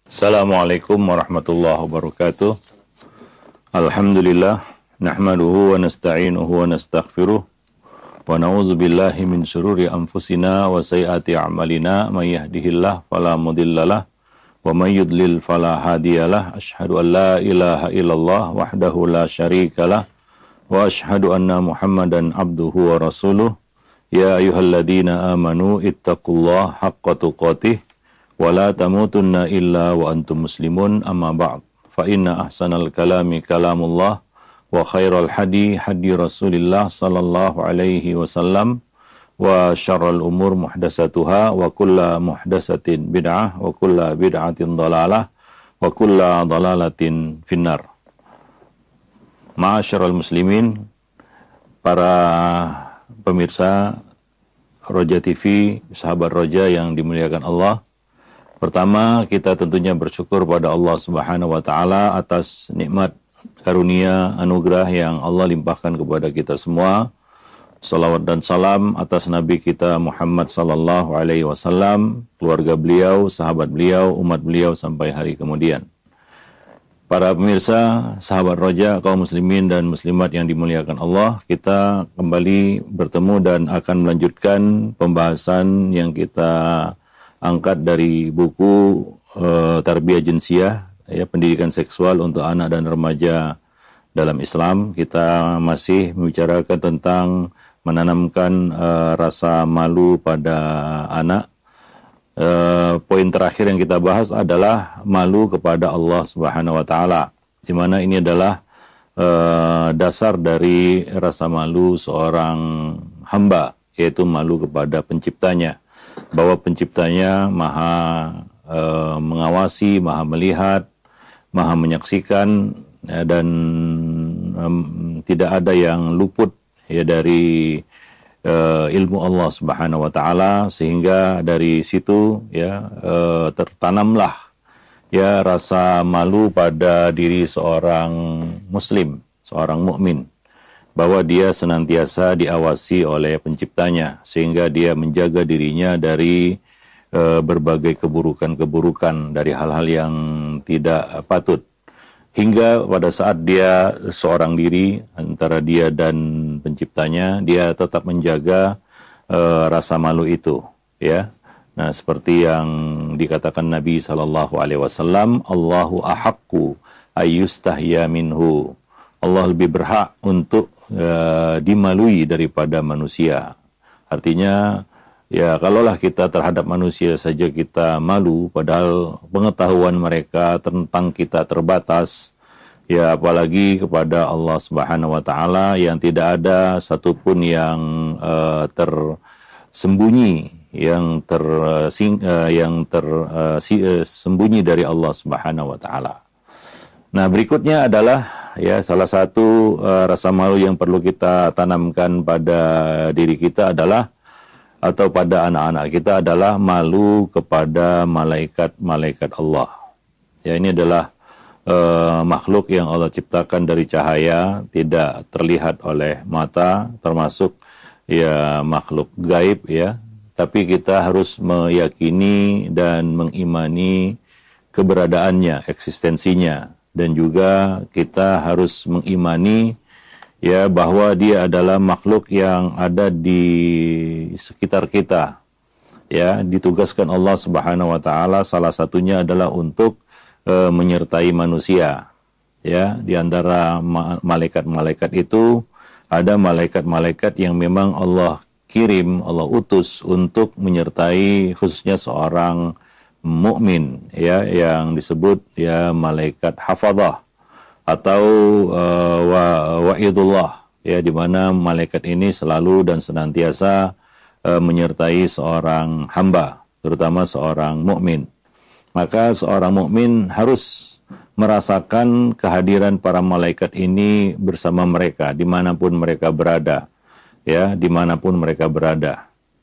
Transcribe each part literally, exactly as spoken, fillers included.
Assalamualaikum warahmatullahi wabarakatuh. Alhamdulillah nahmaduhu wa nasta'inuhu wa nastaghfiruh wa na'udzu billahi min syururi anfusina wa sayyiati a'malina may yahdihillahu fala mudhillalah wa may yudlil fala hadiyalah. Asyhadu an la ilaha illallah wahdahu la syarikalah wa asyhadu anna Muhammadan abduhu wa rasuluh. Ya ayyuhalladzina amanu ittaqullaha haqqa tuqatih wa la tamutunna illa wa antum muslimun, amma ba'd. Fa inna ahsanal kalami kalamullah wa khairal hadi hadi Rasulillah sallallahu alaihi wasallam wa syarrul umur muhdatsatuha wa kulla muhdatsatin bid'ah wa kulla bid'atin dhalalah wa kulla dhalalatin finnar. Ma'asyiral muslimin, para pemirsa Roja T V, sahabat Roja yang dimuliakan Allah. Pertama, kita tentunya bersyukur pada Allah Subhanahu wa taala atas nikmat karunia anugerah yang Allah limpahkan kepada kita semua. Salawat dan salam atas Nabi kita Muhammad sallallahu alaihi wasallam, keluarga beliau, sahabat beliau, umat beliau sampai hari kemudian. Para pemirsa, sahabat Roja, kaum muslimin dan muslimat yang dimuliakan Allah, kita kembali bertemu dan akan melanjutkan pembahasan yang kita angkat dari buku uh, Tarbiyah Jinsiyah, ya, pendidikan seksual untuk anak dan remaja dalam Islam. Kita masih membicarakan tentang menanamkan uh, rasa malu pada anak. Uh, poin terakhir yang kita bahas adalah malu kepada Allah Subhanahu wa taala, di mana ini adalah uh, dasar dari rasa malu seorang hamba, yaitu malu kepada penciptanya, bahwa penciptanya maha e, mengawasi, maha melihat, maha menyaksikan, ya, dan um, tidak ada yang luput, ya, dari e, ilmu Allah Subhanahu wa taala, sehingga dari situ, ya, e, tertanamlah, ya, rasa malu pada diri seorang muslim, seorang mukmin, bahwa dia senantiasa diawasi oleh penciptanya, sehingga dia menjaga dirinya dari e, berbagai keburukan-keburukan, dari hal-hal yang tidak patut. Hingga pada saat dia seorang diri, antara dia dan penciptanya, dia tetap menjaga e, rasa malu itu, ya. Nah, seperti yang dikatakan Nabi sallallahu alaihi wasallam, Allahu ahaqqu ayyustahya minhu. Allah lebih berhak untuk uh, dimalui daripada manusia. Artinya, ya, kalaulah kita terhadap manusia saja kita malu, padahal pengetahuan mereka tentang kita terbatas, ya, apalagi kepada Allah Subhanahu wa taala yang tidak ada satupun yang uh, tersembunyi, yang ter sing, uh, yang tersembunyi uh, dari Allah Subhanahu wa taala. Nah, berikutnya adalah, ya, salah satu uh, rasa malu yang perlu kita tanamkan pada diri kita adalah, atau pada anak-anak kita adalah malu kepada malaikat-malaikat Allah. Ya, ini adalah uh, makhluk yang Allah ciptakan dari cahaya, tidak terlihat oleh mata, termasuk, ya, makhluk gaib, ya. Tapi kita harus meyakini dan mengimani keberadaannya, eksistensinya. Dan juga kita harus mengimani, ya, bahwa dia adalah makhluk yang ada di sekitar kita, ya, ditugaskan Allah Subhanahu wa taala salah satunya adalah untuk e, menyertai manusia, ya. Di antara ma- malaikat-malaikat itu ada malaikat-malaikat yang memang Allah kirim, Allah utus untuk menyertai khususnya seorang mukmin, ya, yang disebut, ya, malaikat hafadzah atau uh, wa wa'idullah, ya, di mana malaikat ini selalu dan senantiasa uh, menyertai seorang hamba, terutama seorang mukmin. Maka seorang mukmin harus merasakan kehadiran para malaikat ini bersama mereka dimanapun mereka berada, ya, dimanapun mereka berada.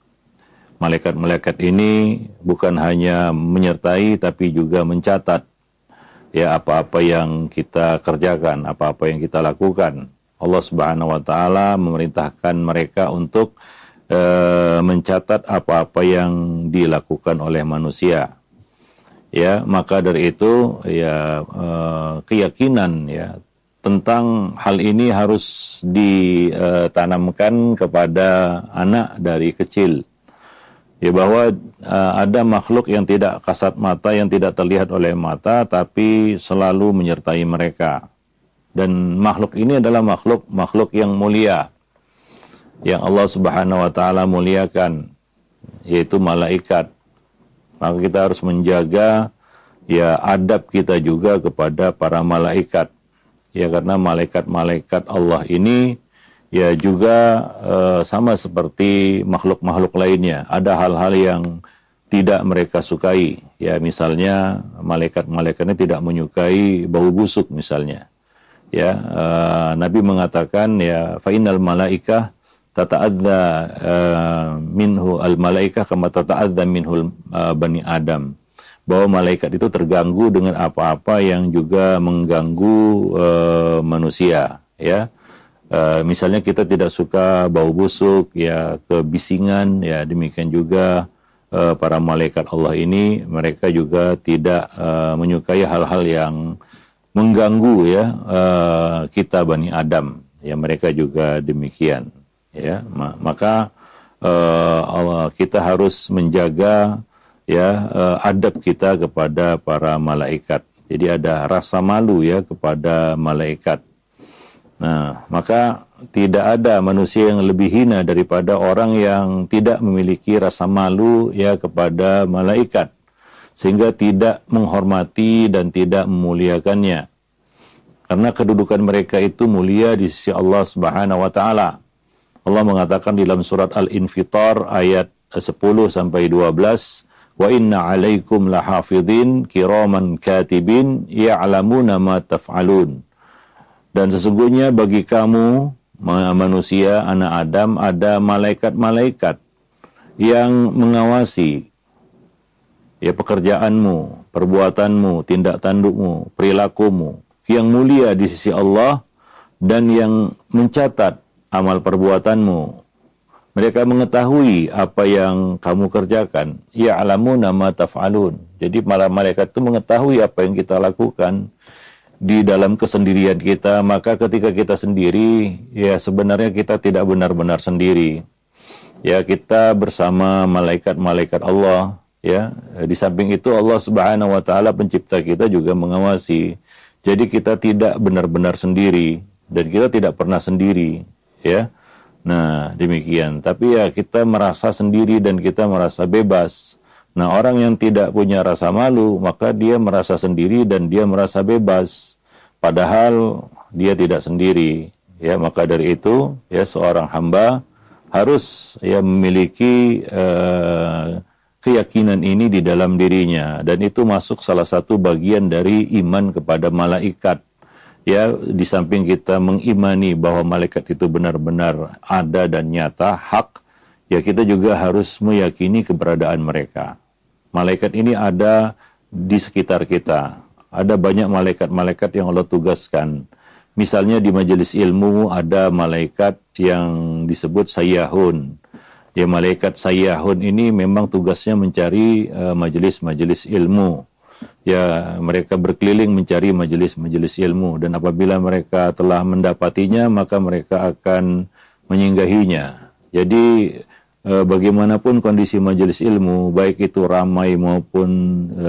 Malaikat-malaikat ini bukan hanya menyertai tapi juga mencatat, ya, apa-apa yang kita kerjakan, apa-apa yang kita lakukan. Allah Subhanahu wa taala memerintahkan mereka untuk e, mencatat apa-apa yang dilakukan oleh manusia. ya maka dari itu ya eh, keyakinan ya tentang hal ini harus ditanamkan kepada anak dari kecil. Ya bahwa uh, ada makhluk yang tidak kasat mata, yang tidak terlihat oleh mata, tapi selalu menyertai mereka. Dan makhluk ini adalah makhluk makhluk yang mulia, yang Allah Subhanahu Wa Taala muliakan, yaitu malaikat. Maka kita harus menjaga ya adab kita juga kepada para malaikat. Ya karena malaikat-malaikat Allah ini ya juga uh, sama seperti makhluk-makhluk lainnya. Ada hal-hal yang tidak mereka sukai. Ya misalnya malaikat-malaikatnya tidak menyukai bau busuk misalnya. Ya uh, Nabi mengatakan ya fa innal malaikah tata'adza uh, minhu al malaikah kama tata'adza minhu uh, bani Adam. Bahwa malaikat itu terganggu dengan apa-apa yang juga mengganggu uh, manusia. Ya. Uh, misalnya kita tidak suka bau busuk, ya kebisingan, ya demikian juga uh, para malaikat Allah ini mereka juga tidak uh, menyukai hal-hal yang mengganggu ya uh, kita Bani Adam, ya mereka juga demikian, ya maka uh, Allah, kita harus menjaga ya uh, adab kita kepada para malaikat. Jadi ada rasa malu ya kepada malaikat. Nah, maka tidak ada manusia yang lebih hina daripada orang yang tidak memiliki rasa malu ya kepada malaikat, sehingga tidak menghormati dan tidak memuliakannya. Karena kedudukan mereka itu mulia di sisi Allah Subhanahu wa taala. Allah mengatakan dalam surat Al-Infitar ayat sepuluh sampai dua belas, "Wa inna 'alaikum lahafidhin kiraman katibin ya'lamuna ma taf'alun." Dan sesungguhnya bagi kamu manusia, anak Adam, ada malaikat-malaikat yang mengawasi ya pekerjaanmu, perbuatanmu, tindak tandukmu, perilakumu yang mulia di sisi Allah dan yang mencatat amal perbuatanmu. Mereka mengetahui apa yang kamu kerjakan. Ya'lamuna ma taf'alun. Jadi para malaikat itu mengetahui apa yang kita lakukan di dalam kesendirian kita. Maka ketika kita sendiri, ya sebenarnya kita tidak benar-benar sendiri. Ya kita bersama malaikat-malaikat Allah. Ya di samping itu Allah Subhanahu Wa Taala pencipta kita juga mengawasi. Jadi kita tidak benar-benar sendiri dan kita tidak pernah sendiri. Ya, nah demikian. Tapi ya kita merasa sendiri dan kita merasa bebas. Nah, orang yang tidak punya rasa malu, maka dia merasa sendiri dan dia merasa bebas. Padahal dia tidak sendiri. Ya, maka dari itu, ya seorang hamba harus ya memiliki uh, keyakinan ini di dalam dirinya. Dan itu masuk salah satu bagian dari iman kepada malaikat. Ya, di samping kita mengimani bahwa malaikat itu benar-benar ada dan nyata, hak, ya kita juga harus meyakini keberadaan mereka. Malaikat ini ada di sekitar kita. Ada banyak malaikat-malaikat yang Allah tugaskan. Misalnya di majelis ilmu ada malaikat yang disebut sayyahun. Ya, malaikat sayyahun ini memang tugasnya mencari uh, majelis-majelis ilmu. Ya, mereka berkeliling mencari majelis-majelis ilmu. Dan apabila mereka telah mendapatinya, maka mereka akan menyinggahinya. Jadi e, bagaimanapun kondisi majelis ilmu, baik itu ramai maupun e,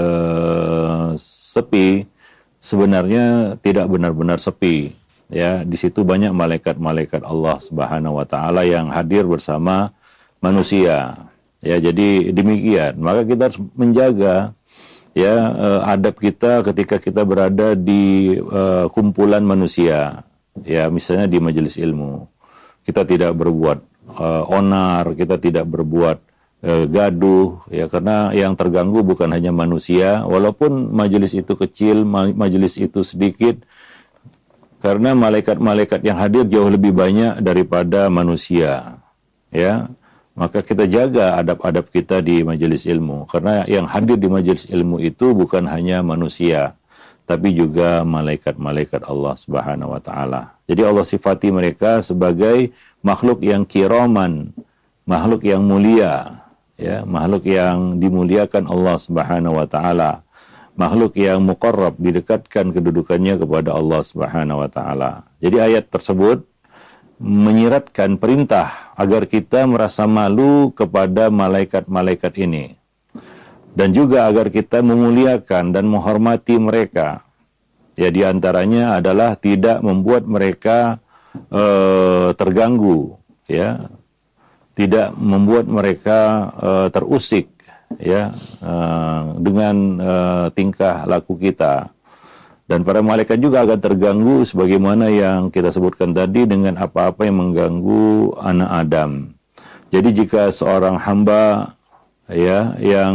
sepi, sebenarnya tidak benar-benar sepi. Ya, di situ banyak malaikat-malaikat Allah Subhanahu Wa Taala yang hadir bersama manusia. Ya, jadi demikian. Maka kita harus menjaga ya e, adab kita ketika kita berada di e, kumpulan manusia. Ya, misalnya di majelis ilmu. Kita tidak berbuat uh, onar, kita tidak berbuat uh, gaduh, ya karena yang terganggu bukan hanya manusia, walaupun majelis itu kecil, ma- majelis itu sedikit, karena malaikat-malaikat yang hadir jauh lebih banyak daripada manusia, ya. Maka kita jaga adab-adab kita di majelis ilmu, karena yang hadir di majelis ilmu itu bukan hanya manusia, tapi juga malaikat-malaikat Allah Subhanahu Wa Taala. Jadi Allah sifati mereka sebagai makhluk yang kiraman, makhluk yang mulia, ya, makhluk yang dimuliakan Allah Subhanahu Wa Taala. makhluk yang muqarrab, didekatkan kedudukannya kepada Allah Subhanahu wa taala. Jadi ayat tersebut menyiratkan perintah agar kita merasa malu kepada malaikat-malaikat ini. Dan juga agar kita memuliakan dan menghormati mereka. Ya, di antaranya adalah tidak membuat mereka uh, terganggu, ya. Tidak membuat mereka uh, terusik, ya, uh, dengan uh, tingkah laku kita. Dan para malaikat juga akan terganggu sebagaimana yang kita sebutkan tadi dengan apa-apa yang mengganggu anak Adam. Jadi jika seorang hamba, ya, yang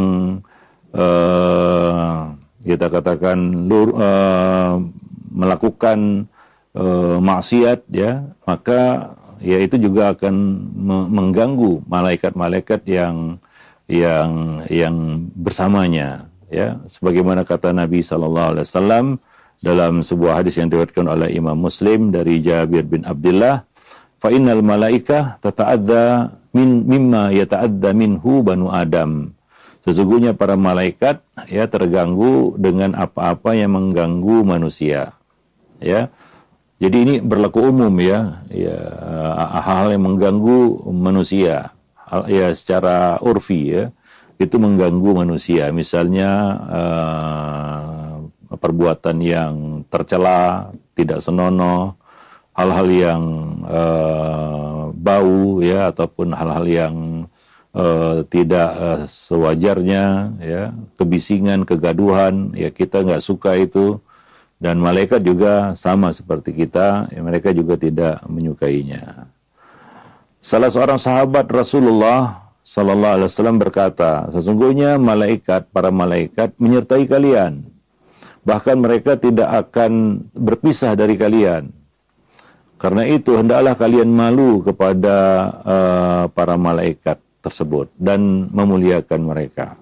uh, kita katakan lur, uh, melakukan uh, maksiat, ya, maka ya itu juga akan me- mengganggu malaikat-malaikat yang yang yang bersamanya, ya, sebagaimana kata Nabi sallallahu alaihi wasallam dalam sebuah hadis yang diriwayatkan oleh Imam Muslim dari Jabir bin Abdullah, fa innal malaikah tata'adza min mimma yata'adza minhu banu Adam. Sesungguhnya para malaikat, ya, terganggu dengan apa-apa yang mengganggu manusia, ya. Jadi ini berlaku umum, ya, ya, hal-hal yang mengganggu manusia, hal, ya, secara urfi, ya, itu mengganggu manusia. Misalnya uh, perbuatan yang tercela, tidak senonoh, hal-hal yang uh, bau, ya, ataupun hal-hal yang uh, tidak uh, sewajarnya, ya, kebisingan, kegaduhan, ya, kita nggak suka itu. Dan malaikat juga sama seperti kita, ya, mereka juga tidak menyukainya. Salah seorang sahabat Rasulullah Sallallahu Alaihi Wasallam berkata, sesungguhnya malaikat, para malaikat menyertai kalian. Bahkan mereka tidak akan berpisah dari kalian. Karena itu hendaklah kalian malu kepada uh, para malaikat tersebut dan memuliakan mereka.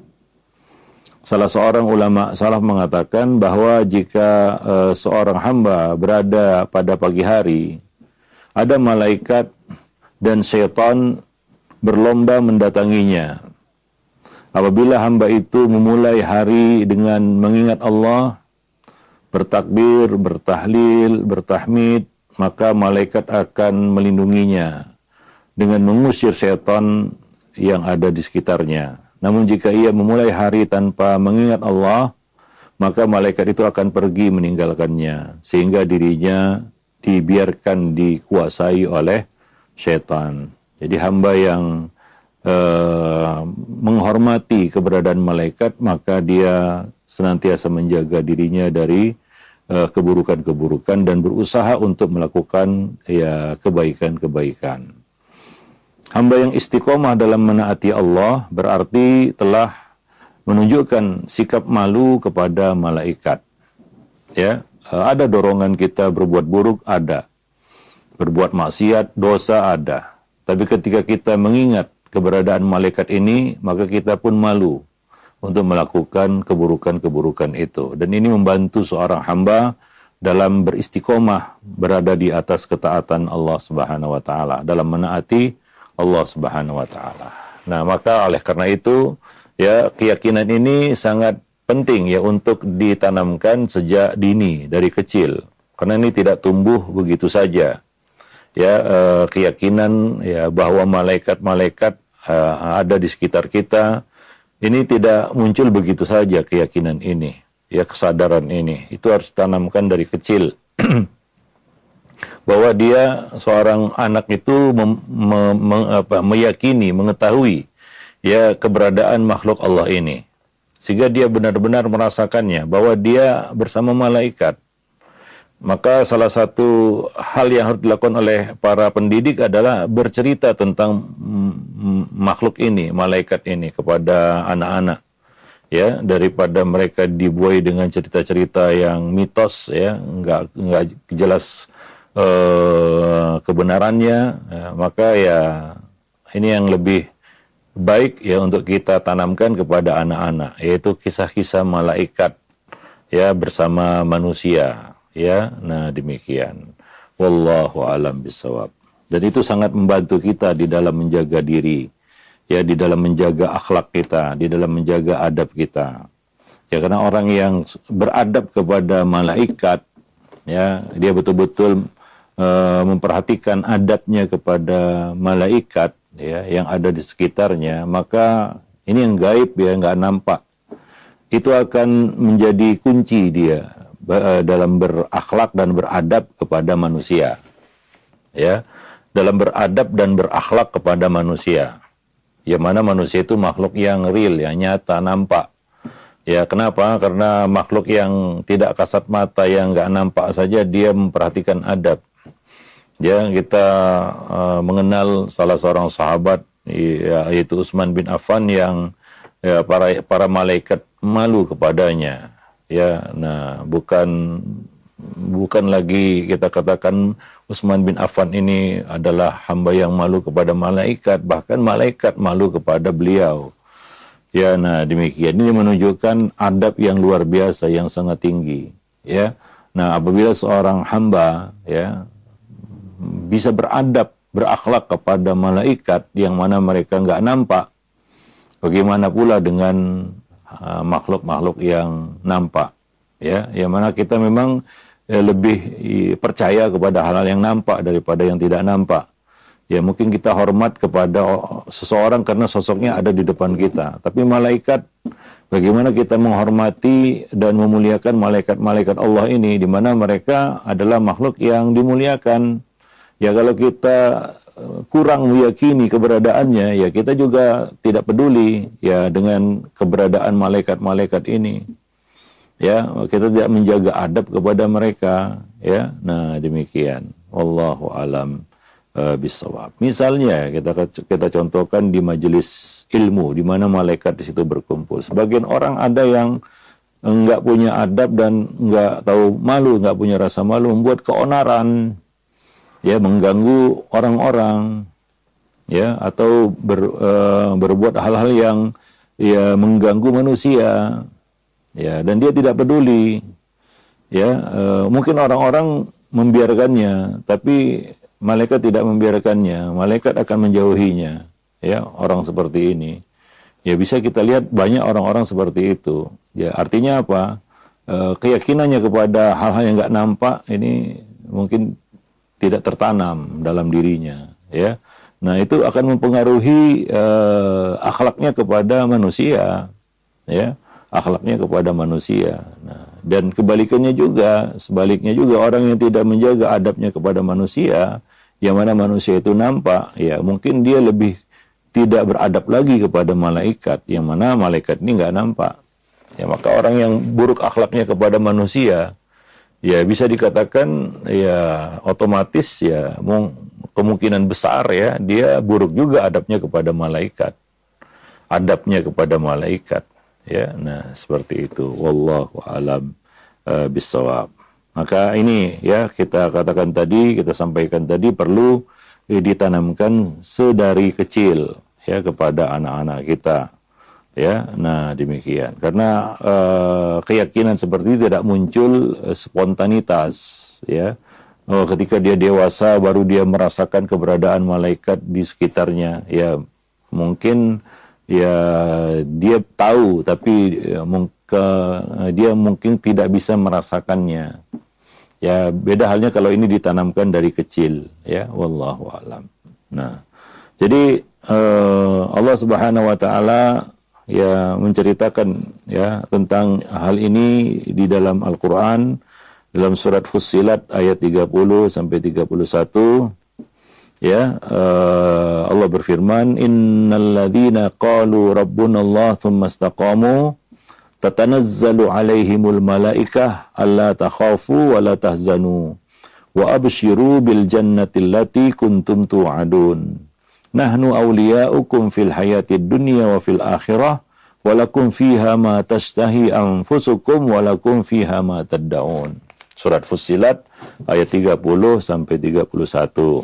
Salah seorang ulama salaf mengatakan bahwa jika uh, seorang hamba berada pada pagi hari, ada malaikat dan syaitan berlomba mendatanginya. Apabila hamba itu memulai hari dengan mengingat Allah, bertakbir, bertahlil, bertahmid, maka malaikat akan melindunginya dengan mengusir syaitan yang ada di sekitarnya. Namun jika ia memulai hari tanpa mengingat Allah, maka malaikat itu akan pergi meninggalkannya, sehingga dirinya dibiarkan dikuasai oleh syaitan. Jadi hamba yang uh, menghormati keberadaan malaikat, maka dia senantiasa menjaga dirinya dari uh, keburukan-keburukan dan berusaha untuk melakukan, ya, kebaikan-kebaikan. Hamba yang istiqomah dalam menaati Allah berarti telah menunjukkan sikap malu kepada malaikat. Ya, ada dorongan kita berbuat buruk, ada. Berbuat maksiat, dosa, ada. Tapi ketika kita mengingat keberadaan malaikat ini, maka kita pun malu untuk melakukan keburukan-keburukan itu. Dan ini membantu seorang hamba dalam beristiqomah berada di atas ketaatan Allah Subhanahu wa taala, dalam menaati Allah Subhanahu wa taala. Nah, maka oleh karena itu, ya, keyakinan ini sangat penting, ya, untuk ditanamkan sejak dini, dari kecil. Karena ini tidak tumbuh begitu saja. Ya, eh, keyakinan, ya, bahwa malaikat-malaikat eh, ada di sekitar kita, ini tidak muncul begitu saja keyakinan ini, ya, kesadaran ini. Itu harus ditanamkan dari kecil. Bahwa dia, seorang anak itu mem, me, me, apa, meyakini, mengetahui, ya, keberadaan makhluk Allah ini, sehingga dia benar-benar merasakannya bahwa dia bersama malaikat. Maka salah satu hal yang harus dilakukan oleh para pendidik adalah bercerita tentang makhluk ini, malaikat ini, kepada anak-anak, ya, daripada mereka dibuai dengan cerita-cerita yang mitos, ya, nggak nggak jelas Uh, kebenarannya, ya, maka, ya, ini yang lebih baik, ya, untuk kita tanamkan kepada anak-anak, yaitu kisah-kisah malaikat, ya, bersama manusia, ya. Nah, demikian. Wallahu a'lam bishawab. Dan itu sangat membantu kita di dalam menjaga diri, ya, di dalam menjaga akhlak kita, di dalam menjaga adab kita. Ya, karena orang yang beradab kepada malaikat, ya, dia betul-betul uh, memperhatikan adabnya kepada malaikat, ya, yang ada di sekitarnya, maka ini yang gaib, ya, nggak nampak. Itu akan menjadi kunci dia uh, dalam berakhlak dan beradab kepada manusia, ya, dalam beradab dan berakhlak kepada manusia. Ya, mana manusia itu makhluk yang real, ya, nyata, nampak. Ya, kenapa? Karena makhluk yang tidak kasat mata, yang nggak nampak saja dia memperhatikan adab. Ya, kita uh, mengenal salah seorang sahabat, ya, yaitu Utsman bin Affan, yang ya, para para malaikat malu kepadanya. Ya, nah bukan bukan lagi kita katakan Utsman bin Affan ini adalah hamba yang malu kepada malaikat, bahkan malaikat malu kepada beliau. Ya, nah demikian. Ini menunjukkan adab yang luar biasa, yang sangat tinggi. Ya, nah apabila seorang hamba, ya, bisa beradab, berakhlak kepada malaikat yang mana mereka nggak nampak, bagaimana pula dengan uh, makhluk-makhluk yang nampak? Ya, yang mana kita memang eh, lebih eh, percaya kepada hal-hal yang nampak daripada yang tidak nampak. Ya, mungkin kita hormat kepada seseorang karena sosoknya ada di depan kita. Tapi malaikat, bagaimana kita menghormati dan memuliakan malaikat-malaikat Allah ini, di mana mereka adalah makhluk yang dimuliakan. Ya, kalau kita kurang meyakini keberadaannya, ya kita juga tidak peduli, ya, dengan keberadaan malaikat-malaikat ini. Ya, kita tidak menjaga adab kepada mereka. Ya, nah demikian. Wallahu alam bisawab. Misalnya kita kita contohkan di majelis ilmu, di mana malaikat di situ berkumpul. Sebagian orang ada yang enggak punya adab dan enggak tahu malu, enggak punya rasa malu, membuat keonaran, ya, mengganggu orang-orang, ya, atau ber, uh, berbuat hal-hal yang, ya, mengganggu manusia, ya, dan dia tidak peduli, ya. Uh, mungkin orang-orang membiarkannya, tapi malaikat tidak membiarkannya. Malaikat akan menjauhinya, ya, orang seperti ini. Ya, bisa kita lihat banyak orang-orang seperti itu. Ya, artinya apa? E, keyakinannya kepada hal-hal yang nggak nampak ini mungkin tidak tertanam dalam dirinya, ya. Nah, itu akan mempengaruhi e, akhlaknya kepada manusia, ya, akhlaknya kepada manusia. Nah, dan kebalikannya juga, sebaliknya juga orang yang tidak menjaga adabnya kepada manusia, yang mana manusia itu nampak, ya, mungkin dia lebih tidak beradab lagi kepada malaikat, yang mana malaikat ini nggak nampak. Ya, maka orang yang buruk akhlaknya kepada manusia, ya, bisa dikatakan, ya, otomatis, ya, kemungkinan besar, ya, dia buruk juga adabnya kepada malaikat, adabnya kepada malaikat. Ya, nah seperti itu. Wallahu alam uh, bisawab. Maka ini, ya, kita katakan tadi, kita sampaikan tadi, perlu eh, ditanamkan sedari kecil, ya, kepada anak-anak kita, ya. Nah demikian. Karena uh, keyakinan seperti ini tidak muncul uh, spontanitas, ya. Oh, ketika dia dewasa baru dia merasakan keberadaan malaikat di sekitarnya, ya, mungkin, ya, dia tahu, tapi ya, mungkin dia mungkin tidak bisa merasakannya. Ya, beda halnya kalau ini ditanamkan dari kecil, ya. Wallahu alam. Nah, jadi uh, Allah Subhanahu wa taala, ya, menceritakan, ya, tentang hal ini di dalam Al-Qur'an, dalam surat Fussilat ayat tiga puluh sampai tiga puluh satu. Ya, uh, Allah berfirman, innalladzina qalu rabbunallah tsumma istaqamu tatanazzalu alaihimul malaikah alla takhafu wa la tahzanu wa abshiru bil jannati allati kuntum tu'adun nahnu awliya'ukum fil hayatid dunya wa fil akhirah wa lakum fiha ma tashtahi anfusukum wa lakum fiha ma tad'un. Surat Fussilat ayat tiga puluh sampai tiga puluh satu.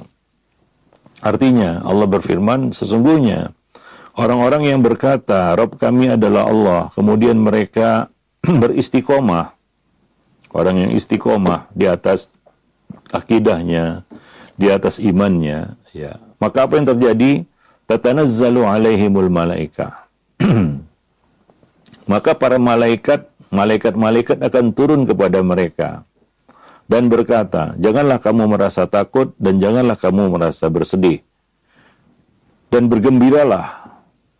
Artinya Allah berfirman, sesungguhnya orang-orang yang berkata, Rabb kami adalah Allah, kemudian mereka beristiqomah, orang yang istiqomah di atas akidahnya, di atas imannya, ya, maka apa yang terjadi? Tatanazzalu alaihimul malaikah. Maka para malaikat malaikat-malaikat akan turun kepada mereka dan berkata, janganlah kamu merasa takut dan janganlah kamu merasa bersedih. Dan bergembiralah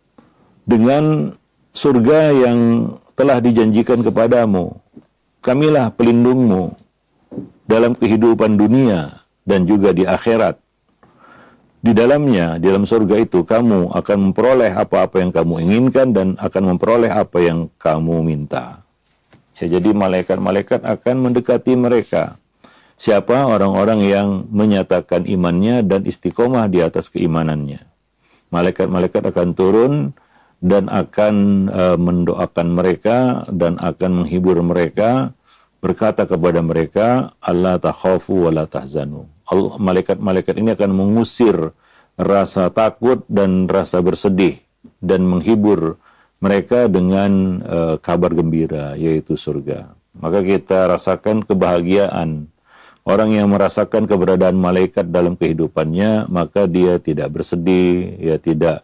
dengan surga yang telah dijanjikan kepadamu. Kamilah pelindungmu dalam kehidupan dunia dan juga di akhirat. Di dalamnya, di dalam surga itu, kamu akan memperoleh apa-apa yang kamu inginkan dan akan memperoleh apa yang kamu minta. Ya, jadi malaikat-malaikat akan mendekati mereka. Siapa? Orang-orang yang menyatakan imannya dan istiqomah di atas keimanannya. Malaikat-malaikat akan turun dan akan uh, mendoakan mereka dan akan menghibur mereka, berkata kepada mereka, Allah takhafu wa la tahzanu. Malaikat-malaikat ini akan mengusir rasa takut dan rasa bersedih dan menghibur mereka dengan uh, kabar gembira, yaitu surga. Maka kita rasakan kebahagiaan. Orang yang merasakan keberadaan malaikat dalam kehidupannya, maka dia tidak bersedih, ya tidak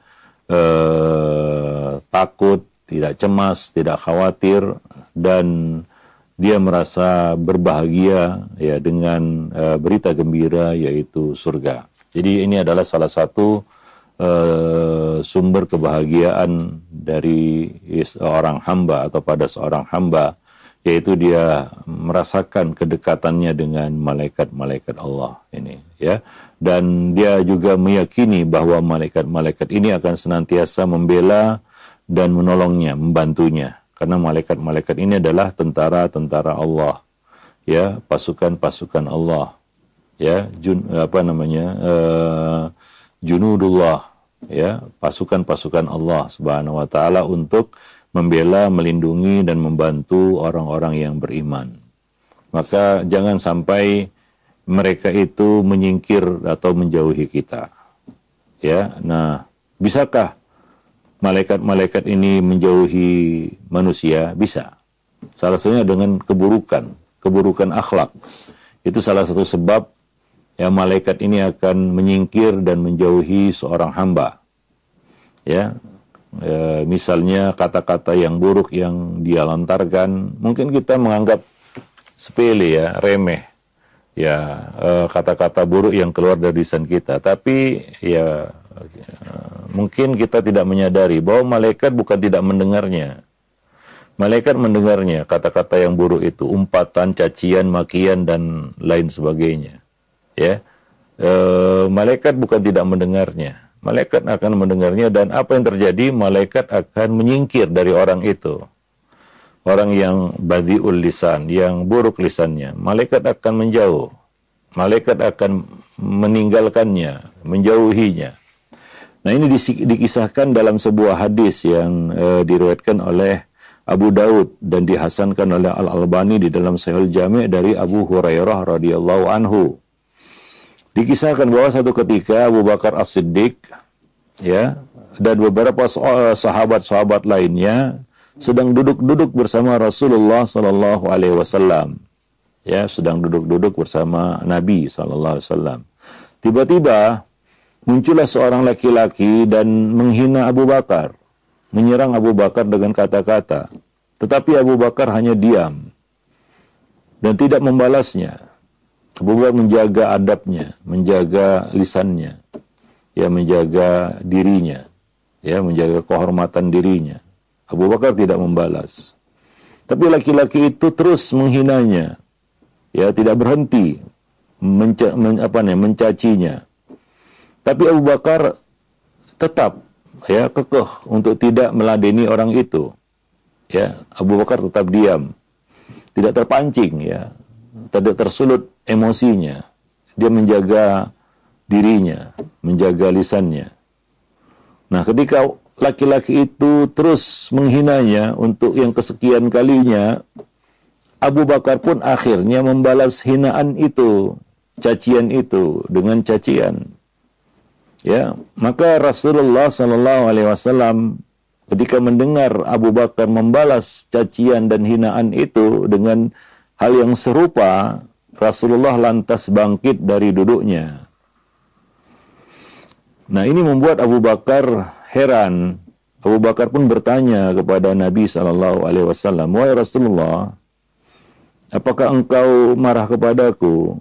uh, takut, tidak cemas, tidak khawatir, dan dia merasa berbahagia ya dengan uh, berita gembira, yaitu surga. Jadi ini adalah salah satu uh, sumber kebahagiaan dari seorang hamba atau pada seorang hamba, yaitu dia merasakan kedekatannya dengan malaikat-malaikat Allah ini, ya. Dan dia juga meyakini bahwa malaikat-malaikat ini akan senantiasa membela dan menolongnya, membantunya. Karena malaikat-malaikat ini adalah tentara-tentara Allah, ya, pasukan-pasukan Allah, ya, jun, apa namanya, uh, junudullah, ya, pasukan-pasukan Allah Subhanahu Wa Taala untuk membela, melindungi dan membantu orang-orang yang beriman. Maka jangan sampai mereka itu menyingkir atau menjauhi kita, ya. Nah, bisakah malaikat-malaikat ini menjauhi manusia? Bisa. Salah satunya dengan keburukan, keburukan akhlak. Itu salah satu sebab ya malaikat ini akan menyingkir dan menjauhi seorang hamba. Ya, e, misalnya kata-kata yang buruk yang dia lontarkan, mungkin kita menganggap sepele ya, remeh. Ya, e, kata-kata buruk yang keluar dari lisan kita, tapi ya mungkin kita tidak menyadari bahwa malaikat bukan tidak mendengarnya. Malaikat mendengarnya, kata-kata yang buruk itu, umpatan, cacian, makian, dan lain sebagainya. Ya, e, malaikat bukan tidak mendengarnya. Malaikat akan mendengarnya, dan apa yang terjadi? Malaikat akan menyingkir dari orang itu. Orang yang badhi'ul lisan, yang buruk lisannya. Malaikat akan menjauh. Malaikat akan meninggalkannya, menjauhinya. Nah, ini dikisahkan dalam sebuah hadis yang uh, diriwayatkan oleh Abu Daud dan dihasankan oleh Al-Albani di dalam Sahihul Jami' dari Abu Hurairah radhiyallahu anhu. Dikisahkan bahwa satu ketika Abu Bakar As-Siddiq, ya, dan beberapa sahabat-sahabat lainnya sedang duduk-duduk bersama Rasulullah sallallahu alaihi wasallam. Ya, sedang duduk-duduk bersama Nabi sallallahu alaihi wasallam. Tiba-tiba muncullah seorang laki-laki dan menghina Abu Bakar, menyerang Abu Bakar dengan kata-kata. Tetapi Abu Bakar hanya diam dan tidak membalasnya. Abu Bakar menjaga adabnya, menjaga lisannya, ya, menjaga dirinya, ya, menjaga kehormatan dirinya. Abu Bakar tidak membalas. Tapi laki-laki itu terus menghinanya, ya, tidak berhenti menca- men- apa nih, mencacinya. Tapi Abu Bakar tetap ya kekeh untuk tidak meladeni orang itu. Ya, Abu Bakar tetap diam, tidak terpancing, ya, tidak tersulut emosinya. Dia menjaga dirinya, menjaga lisannya. Nah, ketika laki-laki itu terus menghinanya untuk yang kesekian kalinya, Abu Bakar pun akhirnya membalas hinaan itu, cacian itu dengan cacian. Ya, maka Rasulullah sallallahu alaihi wasallam ketika mendengar Abu Bakar membalas cacian dan hinaan itu dengan hal yang serupa, Rasulullah lantas bangkit dari duduknya. Nah, ini membuat Abu Bakar heran, Abu Bakar pun bertanya kepada Nabi shallallahu alaihi wasallam, "Wahai Rasulullah, apakah engkau marah kepadaku?"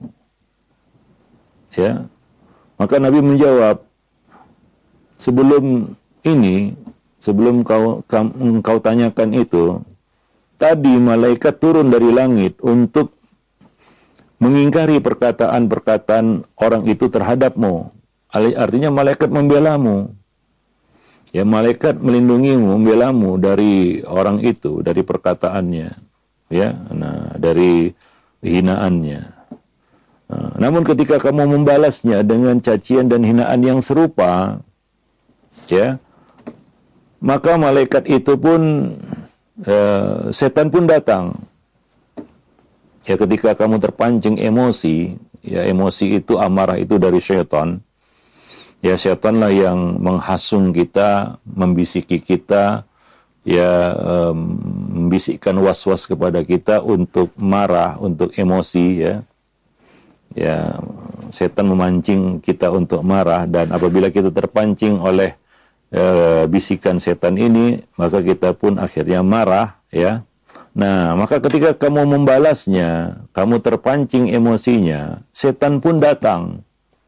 Ya. Maka Nabi menjawab, "Sebelum ini, sebelum kau engkau tanyakan itu, tadi malaikat turun dari langit untuk mengingkari perkataan-perkataan orang itu terhadapmu. Artinya malaikat membelamu. Ya, malaikat melindungimu, membelamu dari orang itu, dari perkataannya, ya, nah, dari hinaannya. Nah, namun ketika kamu membalasnya dengan cacian dan hinaan yang serupa, ya, maka malaikat itu pun, eh, setan pun datang. Ya, ketika kamu terpancing emosi, ya, emosi itu, amarah itu dari syaitan. Ya, syaitanlah yang menghasung kita, membisiki kita, ya, um, membisikkan was-was kepada kita untuk marah, untuk emosi, ya. Ya, setan memancing kita untuk marah, dan apabila kita terpancing oleh uh, bisikan setan ini, maka kita pun akhirnya marah, ya. Nah, maka ketika kamu membalasnya, kamu terpancing emosinya, setan pun datang.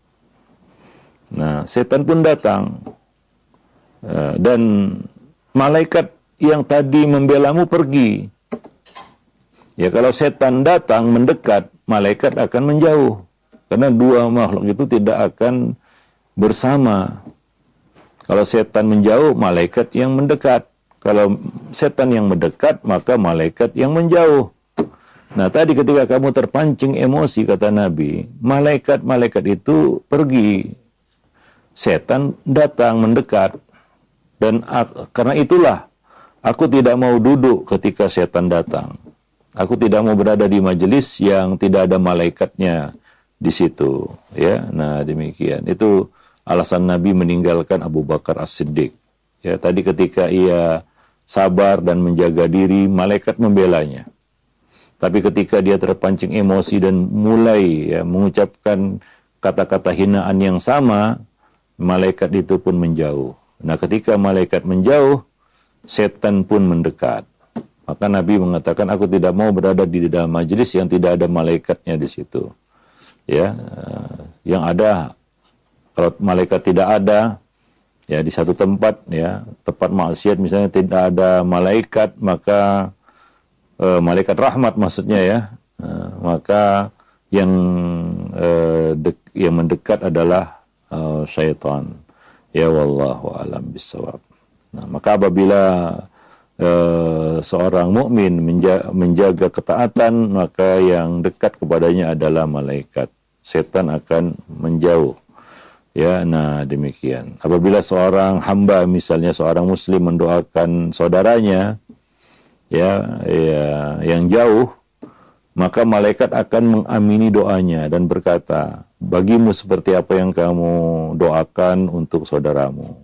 Nah, setan pun datang, uh, dan malaikat yang tadi membelamu pergi. Ya, kalau setan datang mendekat, malaikat akan menjauh, karena dua makhluk itu tidak akan bersama. Kalau setan menjauh, malaikat yang mendekat. Kalau setan yang mendekat, maka malaikat yang menjauh. Nah, tadi ketika kamu terpancing emosi, kata Nabi, malaikat-malaikat itu pergi. Setan datang mendekat, dan aku, karena itulah aku tidak mau duduk ketika setan datang. Aku tidak mau berada di majelis yang tidak ada malaikatnya di situ. Ya, nah demikian. Itu alasan Nabi meninggalkan Abu Bakar As-Siddiq. Ya, tadi ketika ia sabar dan menjaga diri, malaikat membelanya. Tapi ketika dia terpancing emosi dan mulai, ya, mengucapkan kata-kata hinaan yang sama, malaikat itu pun menjauh. Nah, ketika malaikat menjauh, setan pun mendekat. Maka Nabi mengatakan, aku tidak mau berada di dalam majelis yang tidak ada malaikatnya di situ. Ya, yang ada, kalau malaikat tidak ada, ya, di satu tempat, ya, tempat maksiat misalnya tidak ada malaikat, maka eh, malaikat rahmat maksudnya, ya, eh, maka yang eh, dek, yang mendekat adalah Uh, syaitan. Ya, wallahu alam bisawab. Nah, maka apabila uh, seorang mukmin menja menjaga ketaatan, maka yang dekat kepadanya adalah malaikat. Setan akan menjauh. Ya, nah demikian. Apabila seorang hamba, misalnya seorang muslim mendoakan saudaranya, ya, ya yang jauh, maka malaikat akan mengamini doanya dan berkata, bagimu seperti apa yang kamu doakan untuk saudaramu.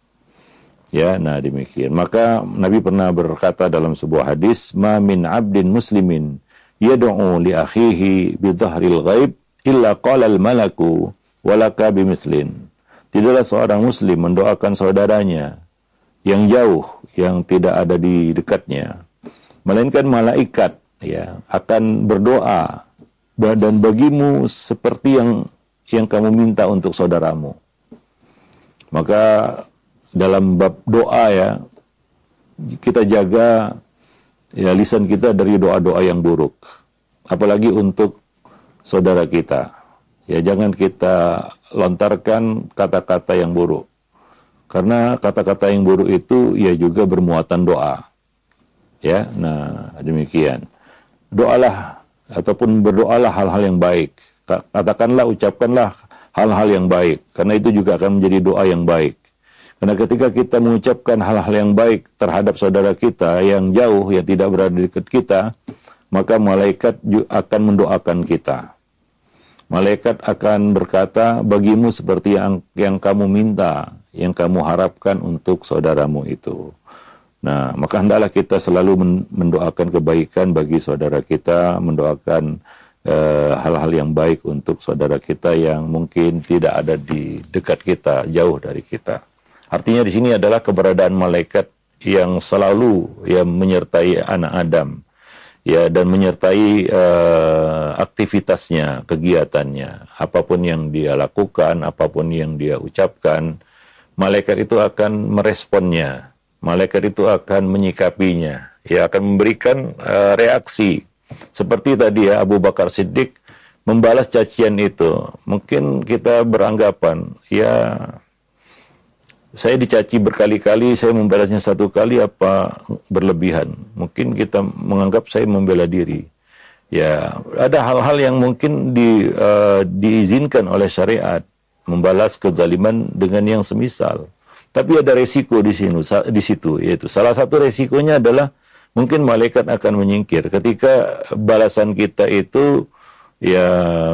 Ya, nah demikian. Maka Nabi pernah berkata dalam sebuah hadis, ma min abdin muslimin yad'u li akhihi bi dhahril ghaib illa qala al malaku walaka bimislin. Tidaklah seorang muslim mendoakan saudaranya yang jauh, yang tidak ada di dekatnya, melainkan malaikat, ya, akan berdoa dan bagimu seperti yang yang kamu minta untuk saudaramu. Maka dalam bab doa, ya, kita jaga, ya, lisan kita dari doa-doa yang buruk, apalagi untuk saudara kita. Ya, jangan kita lontarkan kata-kata yang buruk, karena kata-kata yang buruk itu ya juga bermuatan doa. Ya, nah demikian. Doalah ataupun berdoalah hal-hal yang baik. Katakanlah, ucapkanlah hal-hal yang baik, karena itu juga akan menjadi doa yang baik. Karena ketika kita mengucapkan hal-hal yang baik terhadap saudara kita yang jauh, yang tidak berada di dekat kita, maka malaikat akan mendoakan kita. Malaikat akan berkata, bagimu seperti yang yang kamu minta, yang kamu harapkan untuk saudaramu itu. Nah, maka hendaklah kita selalu mendoakan kebaikan bagi saudara kita, mendoakan uh, hal-hal yang baik untuk saudara kita yang mungkin tidak ada di dekat kita, jauh dari kita. Artinya di sini adalah keberadaan malaikat yang selalu ya menyertai anak Adam, ya, dan menyertai uh, aktivitasnya, kegiatannya, apapun yang dia lakukan, apapun yang dia ucapkan, malaikat itu akan meresponnya, malaikat itu akan menyikapinya, ya, akan memberikan uh, reaksi. Seperti tadi ya, Abu Bakar Siddiq membalas cacian itu. Mungkin kita beranggapan, ya, saya dicaci berkali-kali, saya membalasnya satu kali, apa berlebihan? Mungkin kita menganggap saya membela diri. Ya, ada hal-hal yang mungkin di, uh, diizinkan oleh syariat, membalas kezaliman dengan yang semisal. Tapi ada resiko di sini, di situ, yaitu salah satu resikonya adalah mungkin malaikat akan menyingkir ketika balasan kita itu ya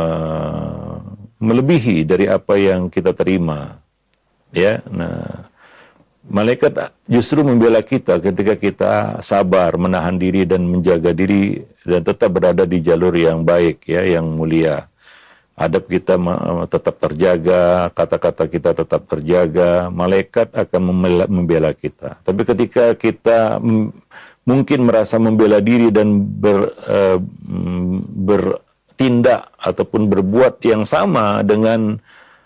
melebihi dari apa yang kita terima. Ya, nah, malaikat justru membela kita ketika kita sabar, menahan diri dan menjaga diri dan tetap berada di jalur yang baik, ya, yang mulia. Adab kita tetap terjaga, kata-kata kita tetap terjaga, malaikat akan membela, membela kita. Tapi ketika kita mungkin merasa membela diri dan ber, uh, bertindak ataupun berbuat yang sama dengan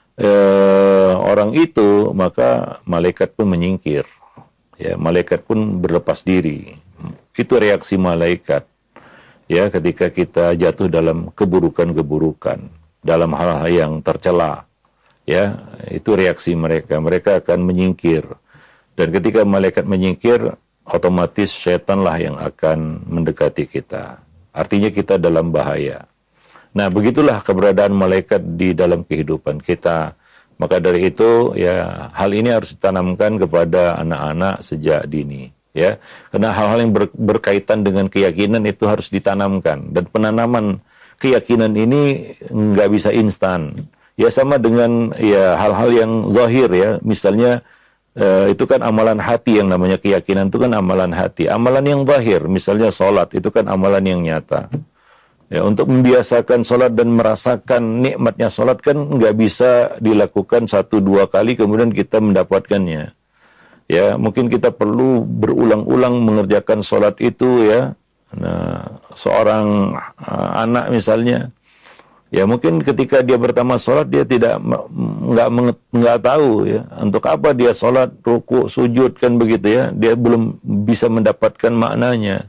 Uh, orang itu, maka malaikat pun menyingkir, ya, malaikat pun berlepas diri. Itu reaksi malaikat, ya, ketika kita jatuh dalam keburukan-keburukan, dalam hal-hal yang tercela, ya, itu reaksi mereka. Mereka akan menyingkir, dan ketika malaikat menyingkir, otomatis setanlah yang akan mendekati kita. Artinya kita dalam bahaya. Nah, begitulah keberadaan malaikat di dalam kehidupan kita. Maka dari itu, ya, hal ini harus ditanamkan kepada anak-anak sejak dini, ya. Karena hal-hal yang ber, berkaitan dengan keyakinan itu harus ditanamkan. Dan penanaman keyakinan ini nggak bisa instan. Ya, sama dengan ya hal-hal yang zahir, ya. Misalnya eh, itu kan amalan hati, yang namanya keyakinan itu kan amalan hati. Amalan yang zahir, misalnya sholat, itu kan amalan yang nyata. Ya, untuk membiasakan sholat dan merasakan nikmatnya sholat kan nggak bisa dilakukan satu dua kali kemudian kita mendapatkannya. Ya, mungkin kita perlu berulang-ulang mengerjakan sholat itu, ya. Nah, seorang uh, anak misalnya, ya, mungkin ketika dia pertama sholat dia tidak nggak nggak tahu, ya, untuk apa dia sholat, ruku, sujud, kan begitu, ya. Dia belum bisa mendapatkan maknanya.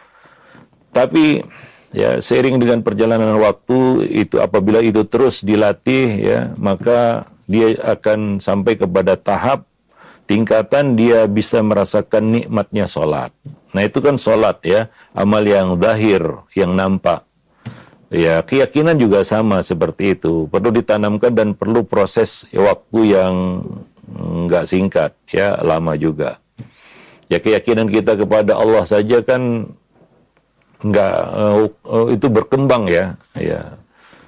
Tapi ya, seiring dengan perjalanan waktu itu, apabila itu terus dilatih, ya, maka dia akan sampai kepada tahap tingkatan dia bisa merasakan nikmatnya sholat. Nah, itu kan sholat, ya, amal yang zahir, yang nampak. Ya, keyakinan juga sama seperti itu, perlu ditanamkan dan perlu proses ya, waktu yang nggak singkat, ya, lama juga. Ya, keyakinan kita kepada Allah saja kan enggak, uh, uh, itu berkembang, ya, ya.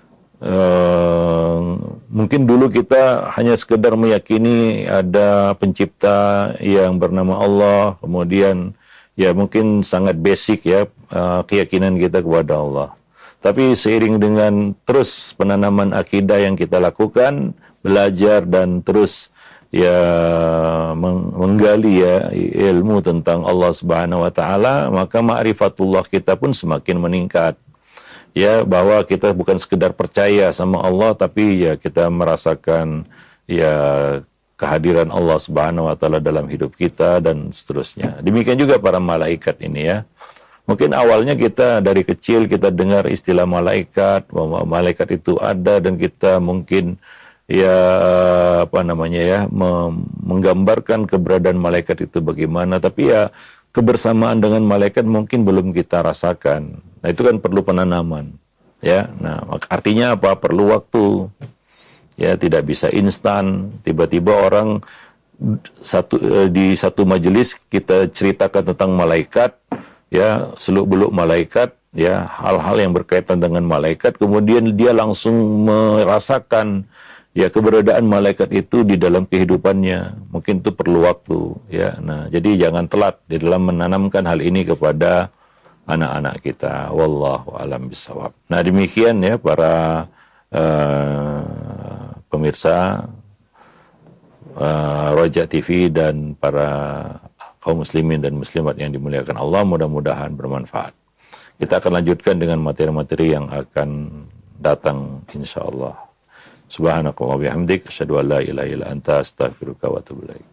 Uh, mungkin dulu kita hanya sekedar meyakini ada pencipta yang bernama Allah, kemudian ya mungkin sangat basic, ya, uh, keyakinan kita kepada Allah. Tapi seiring dengan terus penanaman akidah yang kita lakukan, belajar dan terus ya menggali, ya, ilmu tentang Allah Subhanahu wa taala, maka ma'rifatullah kita pun semakin meningkat. Ya, bahwa kita bukan sekedar percaya sama Allah, tapi ya kita merasakan ya kehadiran Allah Subhanahu wa taala dalam hidup kita dan seterusnya. Demikian juga para malaikat ini, ya. Mungkin awalnya kita dari kecil kita dengar istilah malaikat, bahwa malaikat itu ada, dan kita mungkin ya apa namanya ya menggambarkan keberadaan malaikat itu bagaimana, tapi ya kebersamaan dengan malaikat mungkin belum kita rasakan. Nah, itu kan perlu penanaman, ya. Nah, artinya apa? Perlu waktu, ya, tidak bisa instan. Tiba-tiba orang satu di satu majelis kita ceritakan tentang malaikat, ya, seluk-beluk malaikat, ya, hal-hal yang berkaitan dengan malaikat, kemudian dia langsung merasakan ya keberadaan malaikat itu di dalam kehidupannya. Mungkin itu perlu waktu, ya. Nah, jadi jangan telat di dalam menanamkan hal ini kepada anak-anak kita. Wallahu a'lam bishawab. Nah, demikian, ya, para uh, pemirsa uh, Roja T V dan para kaum muslimin dan muslimat yang dimuliakan Allah, mudah-mudahan bermanfaat. Kita akan lanjutkan dengan materi-materi yang akan datang insyaallah. Subhanakallah wa bihamdik asyhadu an la ilaha illa anta astaghfiruka wa atubu ilaik.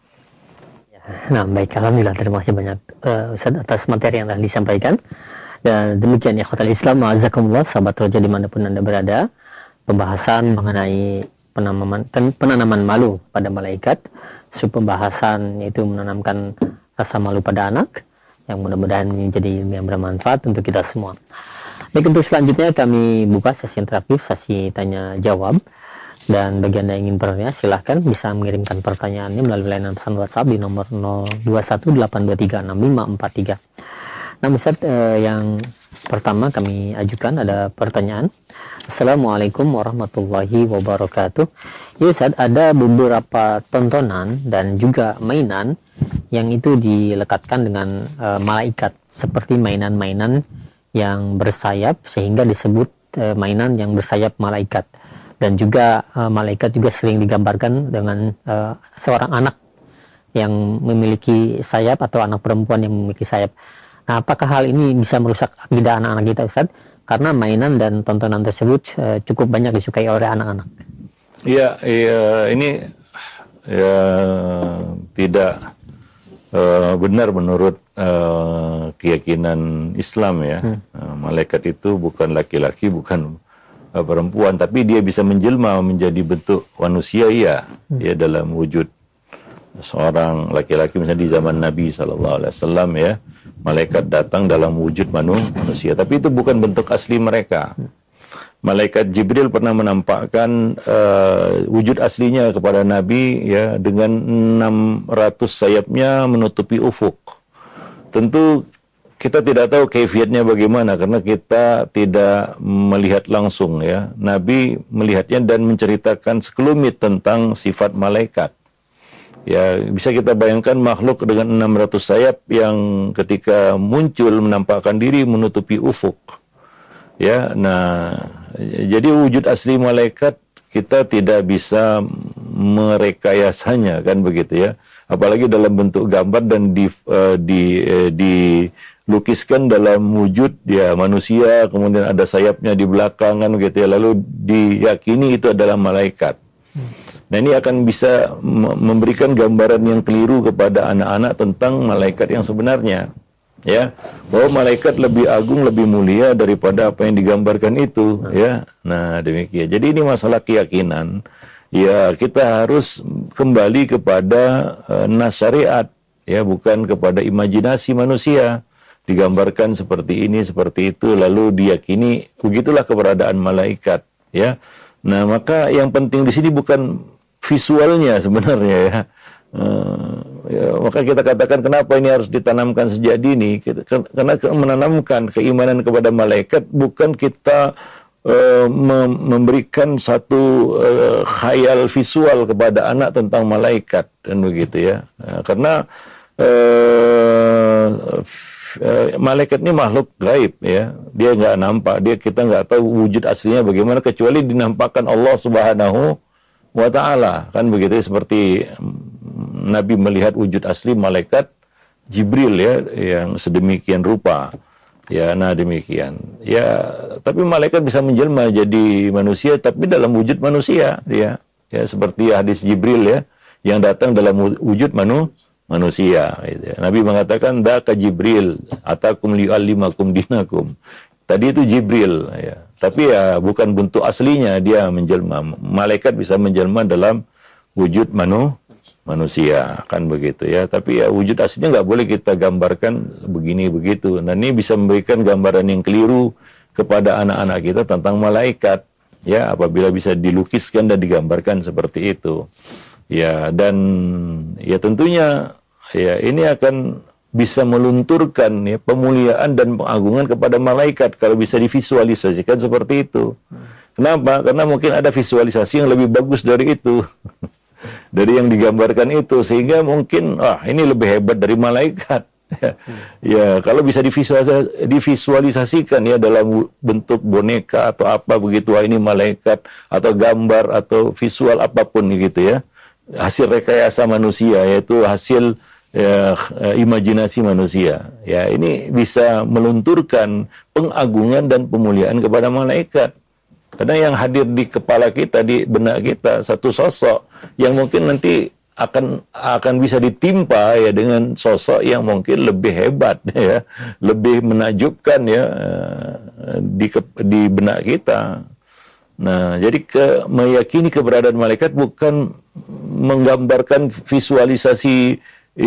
Nah, baik, alhamdulillah, terima kasih banyak uh, Ustaz atas materi yang telah disampaikan. Dan demikian ya ikhwatal Islam, ma'azakumullah, sahabat roja dimanapun Anda berada, pembahasan mengenai penanaman penanaman malu pada malaikat, sub pembahasan yaitu menanamkan rasa malu pada anak, yang mudah-mudahan menjadi ilmu yang bermanfaat untuk kita semua. Baik, untuk selanjutnya kami buka sesi interaktif, sesi tanya jawab. Dan bagi Anda yang ingin bertanya, silahkan bisa mengirimkan pertanyaannya melalui layanan pesan WhatsApp di nomor nol dua satu delapan dua tiga enam lima empat tiga. Nah, Ustaz, eh, yang pertama kami ajukan ada pertanyaan. Assalamualaikum warahmatullahi wabarakatuh. Ya Ustaz, ada beberapa tontonan dan juga mainan yang itu dilekatkan dengan eh, malaikat, seperti mainan-mainan yang bersayap sehingga disebut eh, mainan yang bersayap malaikat. Dan juga uh, malaikat juga sering digambarkan dengan uh, seorang anak yang memiliki sayap atau anak perempuan yang memiliki sayap. Nah, apakah hal ini bisa merusak akidah anak-anak kita, Ustaz? Karena mainan dan tontonan tersebut uh, cukup banyak disukai oleh anak-anak. Iya, iya, ini ya tidak uh, benar menurut uh, keyakinan Islam ya. Hmm. Uh, malaikat itu bukan laki-laki, bukan perempuan, tapi dia bisa menjelma menjadi bentuk manusia, ya, hmm. ya dalam wujud seorang laki-laki. Misalnya di zaman Nabi Sallallahu Alaihi Wasallam ya, malaikat datang dalam wujud manusia, tapi itu bukan bentuk asli mereka. Malaikat Jibril pernah menampakkan uh, wujud aslinya kepada Nabi ya, dengan enam ratus sayapnya menutupi ufuk. Tentu kita tidak tahu kaifiatnya bagaimana karena kita tidak melihat langsung ya. Nabi melihatnya dan menceritakan sekelumit tentang sifat malaikat. Ya, bisa kita bayangkan makhluk dengan enam ratus sayap yang ketika muncul menampakkan diri menutupi ufuk. Ya, nah, jadi wujud asli malaikat kita tidak bisa merekayasanya, kan begitu ya. Apalagi dalam bentuk gambar dan di uh, di uh, di lukiskan dalam wujud ya manusia, kemudian ada sayapnya di belakang, kan gitu ya, lalu diyakini itu adalah malaikat. Nah, ini akan bisa memberikan gambaran yang keliru kepada anak-anak tentang malaikat yang sebenarnya, ya, bahwa malaikat lebih agung, lebih mulia daripada apa yang digambarkan itu, ya. Nah, demikian. Jadi ini masalah keyakinan. Ya, kita harus kembali kepada uh, nas syariat, ya, bukan kepada imajinasi manusia. Digambarkan seperti ini, seperti itu, lalu diyakini begitulah keberadaan malaikat, ya. Nah, maka yang penting di sini bukan visualnya sebenarnya, ya. Uh, ya, maka kita katakan kenapa ini harus ditanamkan sejak dini, kita, karena menanamkan keimanan kepada malaikat bukan kita uh, mem memberikan satu uh, khayal visual kepada anak tentang malaikat, dan begitu ya. Nah, karena uh, Uh, malaikat ini makhluk gaib ya, dia nggak nampak, dia kita nggak tahu wujud aslinya bagaimana kecuali dinampakkan Allah Subhanahu wa Ta'ala, kan begitu. Seperti Nabi melihat wujud asli malaikat Jibril ya, yang sedemikian rupa ya. Nah, demikian ya, tapi malaikat bisa menjelma jadi manusia tapi dalam wujud manusia dia ya, seperti hadis Jibril ya, yang datang dalam wujud manusia manusia. Gitu. Nabi mengatakan, "Daka Jibril, atakum li'allimakum dinakum." Tadi itu Jibril, ya. Tapi ya bukan bentuk aslinya dia menjelma. Malaikat bisa menjelma dalam wujud manu, manusia, kan begitu ya. Tapi ya wujud aslinya nggak boleh kita gambarkan begini begitu. Nah, ini bisa memberikan gambaran yang keliru kepada anak-anak kita tentang malaikat, ya, apabila bisa dilukiskan dan digambarkan seperti itu. Ya, dan ya tentunya ya ini akan bisa melunturkan ya pemuliaan dan pengagungan kepada malaikat kalau bisa divisualisasikan seperti itu. Kenapa? Karena mungkin ada visualisasi yang lebih bagus dari itu. Dari yang digambarkan itu, sehingga mungkin ah ini lebih hebat dari malaikat. Ya, ya kalau bisa divisualisasi, divisualisasikan ya dalam bentuk boneka atau apa begitu, wah ini malaikat, atau gambar atau visual apapun gitu ya. hasil rekayasa manusia, yaitu hasil ya, imajinasi manusia. Ya, ini bisa melunturkan pengagungan dan pemuliaan kepada malaikat. Karena yang hadir di kepala kita, di benak kita, satu sosok yang mungkin nanti akan akan bisa ditimpa ya dengan sosok yang mungkin lebih hebat ya, lebih menakjubkan ya di di benak kita. Nah, jadi ke, meyakini keberadaan malaikat bukan menggambarkan visualisasi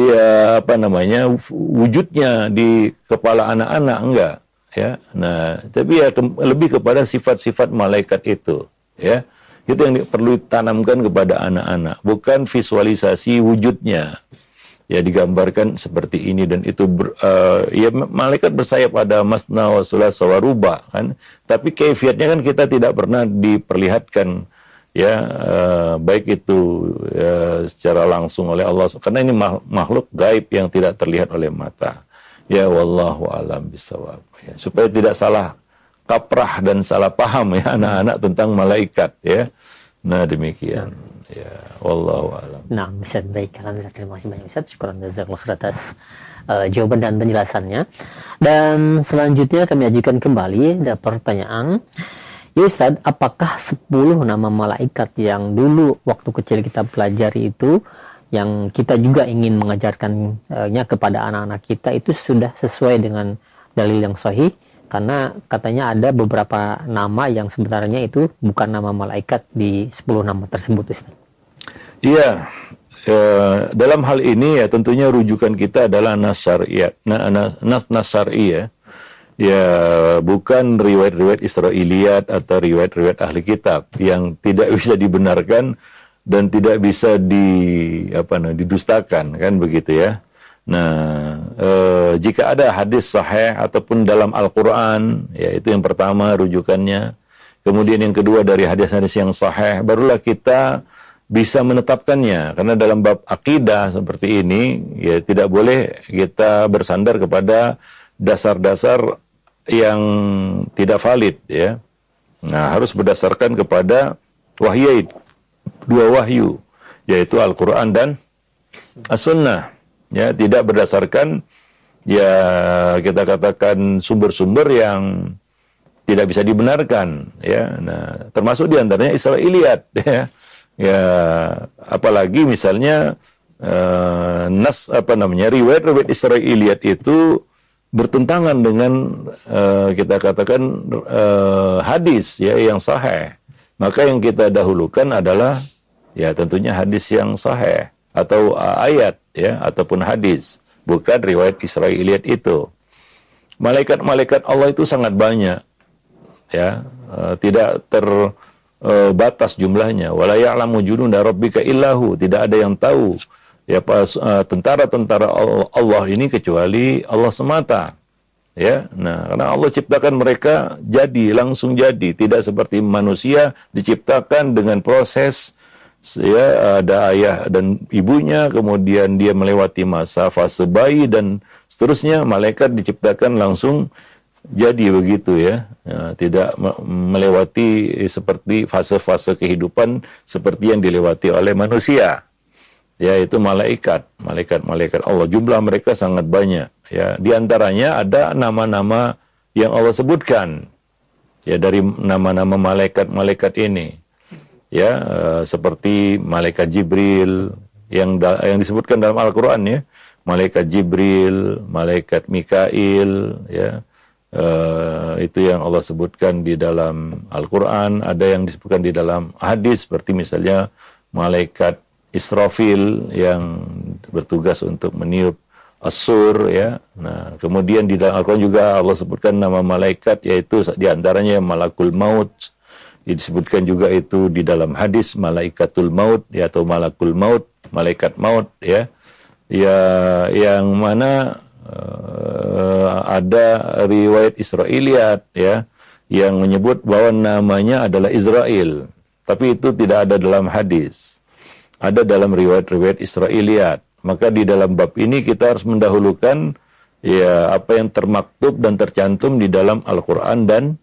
ya apa namanya wujudnya di kepala anak-anak, enggak ya. Nah, tapi ya ke, lebih kepada sifat-sifat malaikat itu ya. Itu yang perlu ditanamkan kepada anak-anak, bukan visualisasi wujudnya. Ya digambarkan seperti ini dan itu ber, uh, ya malaikat bersayap pada masna wa sulasa wa ruba kan, tapi kaifiatnya kan kita tidak pernah diperlihatkan ya, uh, baik itu uh, secara langsung oleh Allah karena ini makhluk gaib yang tidak terlihat oleh mata. Ya wallahu alam bisawab. Ya, supaya tidak salah kaprah dan salah paham ya anak-anak tentang malaikat ya. Nah demikian. Ya, wallahu a'lam. Nah, Ustaz, baik. Alhamdulillah, terima kasih banyak Ustaz. Syukuran jazakallahu khair atas uh, jawaban dan penjelasannya. Dan selanjutnya kami ajukan kembali ada pertanyaan. Ya Ustaz, apakah sepuluh nama malaikat yang dulu waktu kecil kita pelajari itu, yang kita juga ingin mengajarkannya kepada anak-anak kita, itu sudah sesuai dengan dalil yang sahih? Karena katanya ada beberapa nama yang sebenarnya itu bukan nama malaikat di sepuluh nama tersebut, Ustaz. Iya, eh, dalam hal ini ya tentunya rujukan kita adalah nas syariat, nas nas, nas syar'i ya. Ya, bukan riwayat-riwayat Israiliyat atau riwayat-riwayat ahli kitab yang tidak bisa dibenarkan dan tidak bisa di apa nah, didustakan kan begitu ya. Nah, eh, jika ada hadis sahih ataupun dalam Al-Qur'an, ya itu yang pertama rujukannya. Kemudian yang kedua dari hadis-hadis yang sahih, barulah kita bisa menetapkannya. Karena dalam bab akidah seperti ini, ya tidak boleh kita bersandar kepada dasar-dasar yang tidak valid, ya. Nah, harus berdasarkan kepada wahyaid, dua wahyu, yaitu Al-Quran dan As-Sunnah. Ya, tidak berdasarkan ya kita katakan sumber-sumber yang tidak bisa dibenarkan, ya. Nah, termasuk diantaranya Israiliyat, ya. Ya, apalagi misalnya uh, nas apa namanya riwayat-riwayat Israiliyat itu bertentangan dengan uh, kita katakan uh, hadis ya yang sahih. Maka yang kita dahulukan adalah ya tentunya hadis yang sahih atau uh, ayat ya ataupun hadis, bukan riwayat Israiliyat itu. Malaikat-malaikat Allah itu sangat banyak ya, uh, tidak ter Uh, batas jumlahnya. Wala ya'lamu junuda rabbika illahu, tidak ada yang tahu ya pas uh, tentara-tentara Allah ini kecuali Allah semata. Ya. Nah, karena Allah ciptakan mereka jadi langsung jadi, tidak seperti manusia diciptakan dengan proses ya ada ayah dan ibunya, kemudian dia melewati masa fase bayi dan seterusnya. Malaikat diciptakan langsung jadi begitu ya, ya tidak melewati seperti fase-fase kehidupan seperti yang dilewati oleh manusia. Ya, itu malaikat, malaikat-malaikat Allah. Jumlah mereka sangat banyak. Ya, di antaranya ada nama-nama yang Allah sebutkan. Ya, dari nama-nama malaikat-malaikat ini. Ya, uh, seperti malaikat Jibril yang da- yang disebutkan dalam Al-Qur'an ya. Malaikat Jibril, malaikat Mikail, ya. Uh, itu yang Allah sebutkan di dalam Al-Quran, ada yang disebutkan di dalam hadis seperti misalnya malaikat Israfil yang bertugas untuk meniup as-sur ya. Nah, kemudian di dalam Al-Quran juga Allah sebutkan nama malaikat, yaitu diantaranya malakul maut. Disebutkan juga itu di dalam hadis malaikatul maut ya, atau malakul maut, malaikat maut ya, ya yang mana Uh, ada riwayat Israiliyat ya yang menyebut bahwa namanya adalah Israel, tapi itu tidak ada dalam hadis. Ada dalam riwayat-riwayat Israiliyat. Maka di dalam bab ini kita harus mendahulukan ya apa yang termaktub dan tercantum di dalam Al-Qur'an dan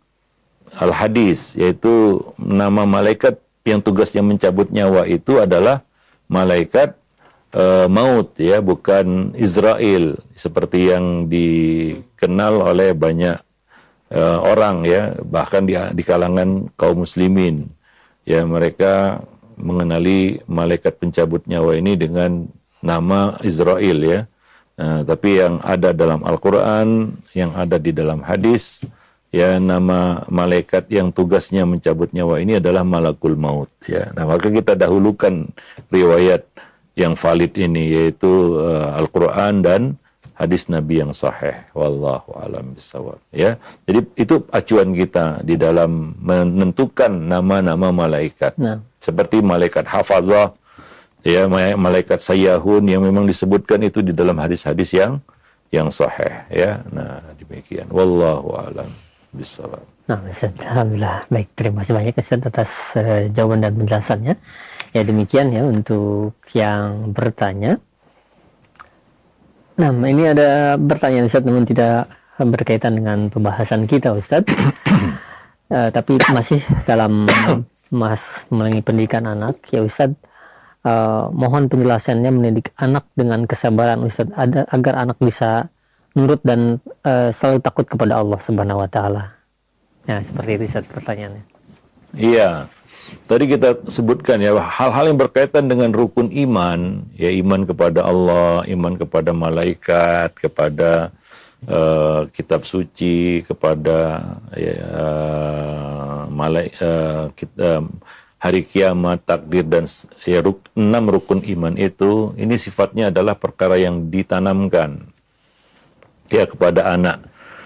Al-Hadis, yaitu nama malaikat yang tugasnya mencabut nyawa itu adalah malaikat uh, maut ya, bukan Israel seperti yang dikenal oleh banyak uh, orang ya, bahkan di, di kalangan kaum muslimin ya, mereka mengenali malaikat pencabut nyawa ini dengan nama Israel ya. Nah, tapi yang ada dalam Al-Quran, yang ada di dalam hadis, ya, nama malaikat yang tugasnya mencabut nyawa ini adalah Malakul Maut ya. Nah, maka kita dahulukan riwayat yang valid ini, yaitu uh, Al-Quran dan hadis Nabi yang sahih. Wallahu a'lam bishawab ya. Jadi itu acuan kita di dalam menentukan nama-nama malaikat. Nah. Seperti malaikat hafazah ya, malaikat sayyahun yang memang disebutkan itu di dalam hadis-hadis yang yang sahih ya. Nah, demikian. Wallahu a'lam bishawab. Nah, Ustaz, alhamdulillah. Baik, terima kasih banyak Ustaz atas uh, jawaban dan penjelasannya. Ya, demikian ya untuk yang bertanya. Nah, ini ada pertanyaan Ustaz, namun tidak berkaitan dengan pembahasan kita Ustaz. uh, tapi masih dalam mas mengenai pendidikan anak ya Ustaz. Uh, mohon penjelasannya mendidik anak dengan kesabaran Ustaz, ada, agar anak bisa nurut dan uh, selalu takut kepada Allah Subhanahu wa taala. Ya, seperti itu Ustaz pertanyaannya. Iya. Tadi kita sebutkan ya, hal-hal yang berkaitan dengan rukun iman, ya, iman kepada Allah, iman kepada malaikat, kepada uh, kitab suci, kepada ya, uh, malaikat, uh, kita, hari kiamat, takdir, dan ya, ruk, enam rukun iman itu, ini sifatnya adalah perkara yang ditanamkan ya kepada anak.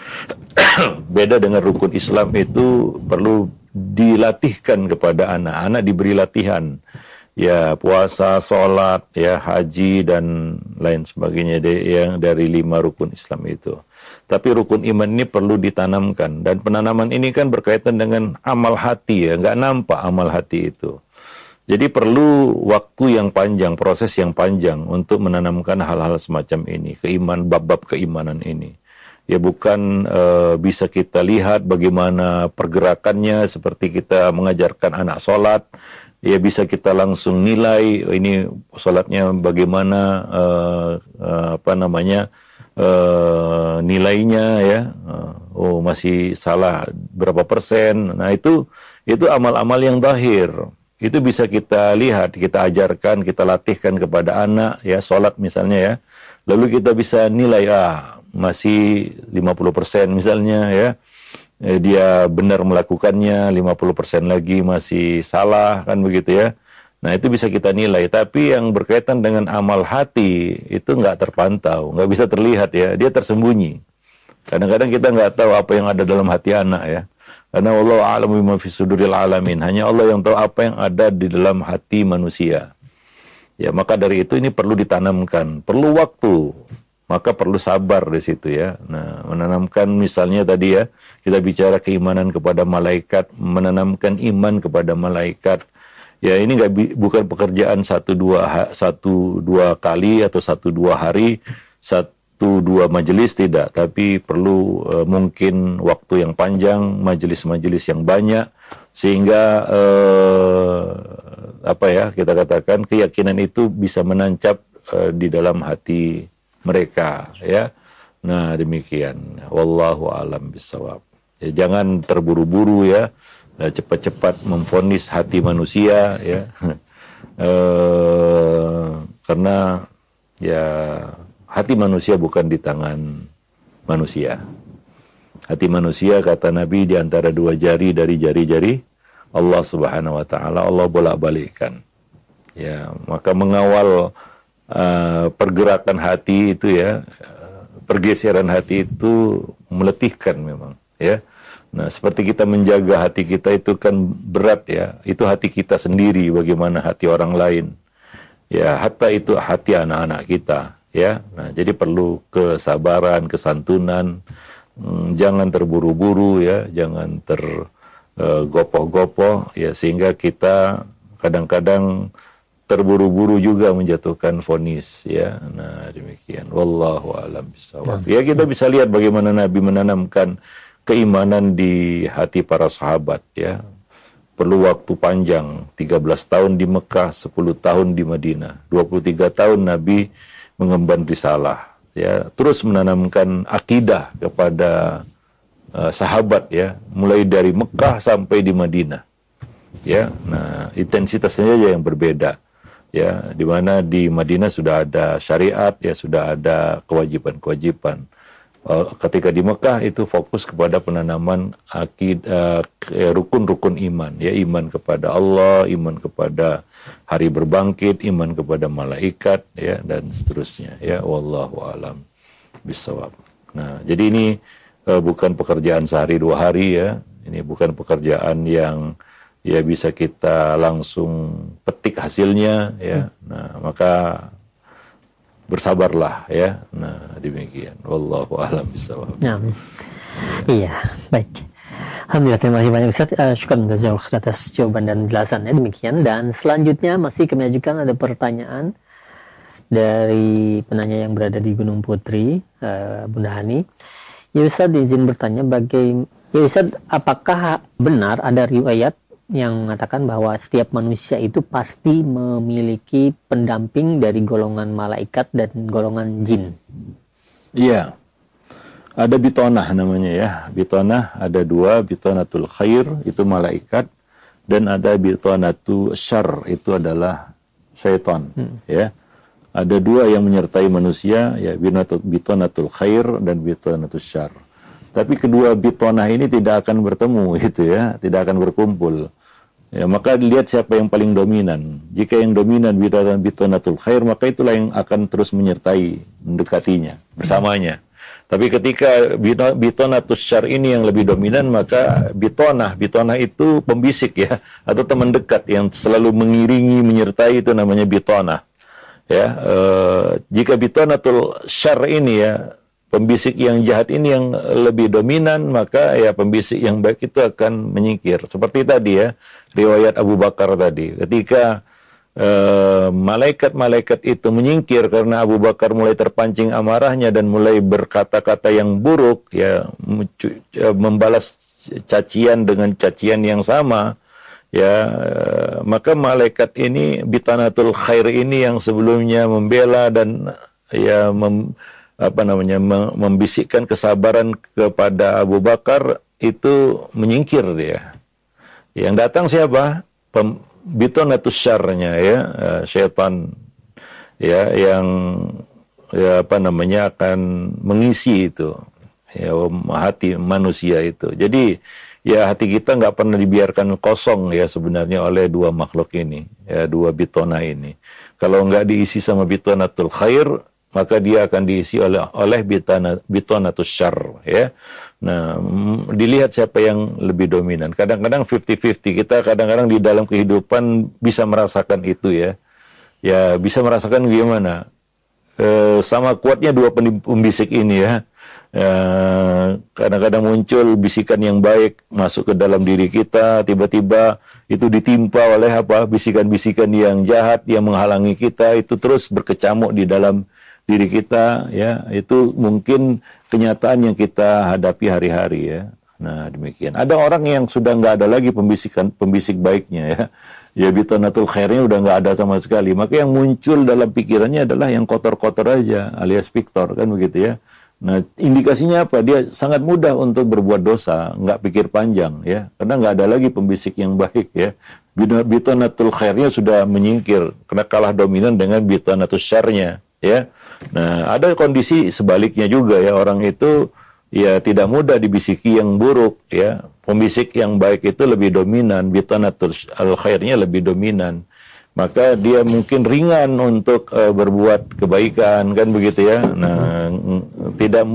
Beda dengan rukun Islam, itu perlu dilatihkan kepada anak. Anak diberi latihan ya, puasa, sholat, ya, haji, dan lain sebagainya yang dari lima rukun Islam itu. Tapi rukun iman ini perlu ditanamkan, dan penanaman ini kan berkaitan dengan amal hati ya, nggak nampak amal hati itu. Jadi perlu waktu yang panjang, proses yang panjang untuk menanamkan hal-hal semacam ini, keiman, bab-bab keimanan ini. Ya, bukan uh, bisa kita lihat bagaimana pergerakannya seperti kita mengajarkan anak sholat, ya bisa kita langsung nilai ini sholatnya bagaimana, uh, uh, apa namanya, uh, nilainya ya, uh, oh masih salah berapa persen. Nah itu itu amal-amal yang zahir, itu bisa kita lihat, kita ajarkan, kita latihkan kepada anak ya, sholat misalnya ya, lalu kita bisa nilai, ah masih lima puluh persen misalnya ya, eh, dia benar melakukannya, lima puluh persen lagi masih salah, kan begitu ya. Nah itu bisa kita nilai, tapi yang berkaitan dengan amal hati itu nggak terpantau, nggak bisa terlihat ya, dia tersembunyi. Kadang-kadang kita nggak tahu apa yang ada dalam hati anak ya, karena Allah a'lamu bima fi suduril alamin, hanya Allah yang tahu apa yang ada di dalam hati manusia. Ya, maka dari itu ini perlu ditanamkan, perlu waktu. Maka perlu sabar di situ ya. Nah, menanamkan misalnya tadi ya, kita bicara keimanan kepada malaikat, menanamkan iman kepada malaikat. Ya, ini nggak bukan pekerjaan satu dua satu dua kali atau satu dua hari, satu dua majelis, tidak. Tapi perlu uh, mungkin waktu yang panjang, majelis-majelis yang banyak, sehingga uh, apa ya kita katakan keyakinan itu bisa menancap uh, di dalam hati mereka ya. Nah demikian, wallahu alam bisawab ya, jangan terburu-buru ya, cepat-cepat memvonis hati manusia ya. e, karena ya hati manusia bukan di tangan manusia. Hati manusia, kata Nabi, di antara dua jari dari jari-jari Allah Subhanahu wa taala. Allah bolak-balikkan ya, maka mengawal Uh, pergerakan hati itu ya, uh, pergeseran hati itu meletihkan memang ya. Nah, seperti kita menjaga hati kita itu kan berat ya, itu hati kita sendiri, bagaimana hati orang lain ya, hatta itu hati anak-anak kita ya. Nah, jadi perlu kesabaran, kesantunan, hmm, jangan terburu-buru ya, jangan tergopoh-gopoh uh, ya, sehingga kita kadang-kadang terburu-buru juga menjatuhkan vonis ya. Nah demikian, wallahu a'lam bishawab. Ya, kita bisa lihat bagaimana Nabi menanamkan keimanan di hati para sahabat ya. perlu waktu panjang, tiga belas tahun di Mekah, sepuluh tahun di Madinah, dua puluh tiga tahun Nabi mengemban risalah, ya, terus menanamkan akidah kepada uh, sahabat, ya, mulai dari Mekah sampai di Madinah, ya. Nah, intensitasnya aja yang berbeda, ya, di mana di Madinah sudah ada syariat, ya, sudah ada kewajiban-kewajiban. Ketika di Mekah itu fokus kepada penanaman akidah, rukun-rukun iman, ya, iman kepada Allah, iman kepada hari berbangkit, iman kepada malaikat, ya, dan seterusnya, ya. Wallahu alam bisawab. Nah, jadi ini uh, bukan pekerjaan sehari dua hari, ya. Ini bukan pekerjaan yang ya bisa kita langsung petik hasilnya, ya. Nah, maka bersabarlah, ya. Nah, demikian. Wallahu a'lam bishawab. Nah, iya, baik. Alhamdulillah, terima kasih banyak Ustaz. Uh, syukur atas jawaban dan penjelasannya. Demikian. Dan selanjutnya masih kami ajukan ada pertanyaan dari penanya yang berada di Gunung Putri, uh, Bunda Hani. Ya Ustaz, izin bertanya, bagaimana, ya Ustaz, apakah benar ada riwayat yang mengatakan bahwa setiap manusia itu pasti memiliki pendamping dari golongan malaikat dan golongan jin? Iya, ada bitonah namanya, ya. Bitonah ada dua, bitonatul khair itu malaikat, dan ada bitonatu syar itu adalah syaitan, hmm. ya. Ada dua yang menyertai manusia, ya, bitonatul khair dan bitonatul syar. Tapi kedua bitonah ini tidak akan bertemu, gitu, ya, tidak akan berkumpul. Ya, maka dilihat siapa yang paling dominan. Jika yang dominan bitonatul khair, maka itulah yang akan terus menyertai, mendekatinya, bersamanya. Tapi ketika bitonatul syar ini yang lebih dominan, maka bitonah, bitonah itu pembisik, ya, atau teman dekat yang selalu mengiringi, menyertai, itu namanya bitonah. Ya, eh, jika bitonatul syar ini, ya, pembisik yang jahat ini yang lebih dominan, maka ya pembisik yang baik itu akan menyingkir. Seperti tadi, ya, riwayat Abu Bakar tadi. Ketika uh, malaikat-malaikat itu menyingkir karena Abu Bakar mulai terpancing amarahnya dan mulai berkata-kata yang buruk, ya, membalas cacian dengan cacian yang sama, ya, uh, maka malaikat ini, bitanatul khair ini yang sebelumnya membela dan ya mem apa namanya membisikkan kesabaran kepada Abu Bakar, itu menyingkir dia. Yang datang siapa? Bitonatus syarnya, ya, syaitan, ya, yang ya apa namanya akan mengisi itu, ya, hati manusia itu. Jadi ya hati kita nggak pernah dibiarkan kosong, ya, sebenarnya oleh dua makhluk ini, ya, dua bitona ini. Kalau nggak diisi sama bitonatul khair, maka dia akan diisi oleh oleh bitonatus syar, ya. Nah, dilihat siapa yang lebih dominan. Kadang-kadang lima puluh lima puluh, kita kadang-kadang di dalam kehidupan bisa merasakan itu, ya. Ya, bisa merasakan gimana? E, sama kuatnya dua pembisik ini, ya. E, kadang-kadang muncul bisikan yang baik masuk ke dalam diri kita, tiba-tiba itu ditimpa oleh apa? Bisikan-bisikan yang jahat yang menghalangi kita, itu terus berkecamuk di dalam diri kita, ya. Itu mungkin kenyataan yang kita hadapi hari-hari, ya. Nah, demikian. Ada orang yang sudah nggak ada lagi pembisikan pembisik baiknya, ya. Ya, bitonatul khairnya udah nggak ada sama sekali. Maka yang muncul dalam pikirannya adalah yang kotor-kotor aja, alias Victor, kan begitu, ya. Nah, indikasinya apa? Dia sangat mudah untuk berbuat dosa, nggak pikir panjang, ya. Karena nggak ada lagi pembisik yang baik, ya. Bitonatul khairnya sudah menyingkir, karena kalah dominan dengan bitonatul syarnya, ya. Nah, ada kondisi sebaliknya juga, ya, orang itu ya tidak mudah dibisiki yang buruk, ya. Pembisik yang baik itu lebih dominan, bitanatul al-khairnya lebih dominan. Maka dia mungkin ringan untuk uh, berbuat kebaikan, kan begitu, ya. Nah, tidak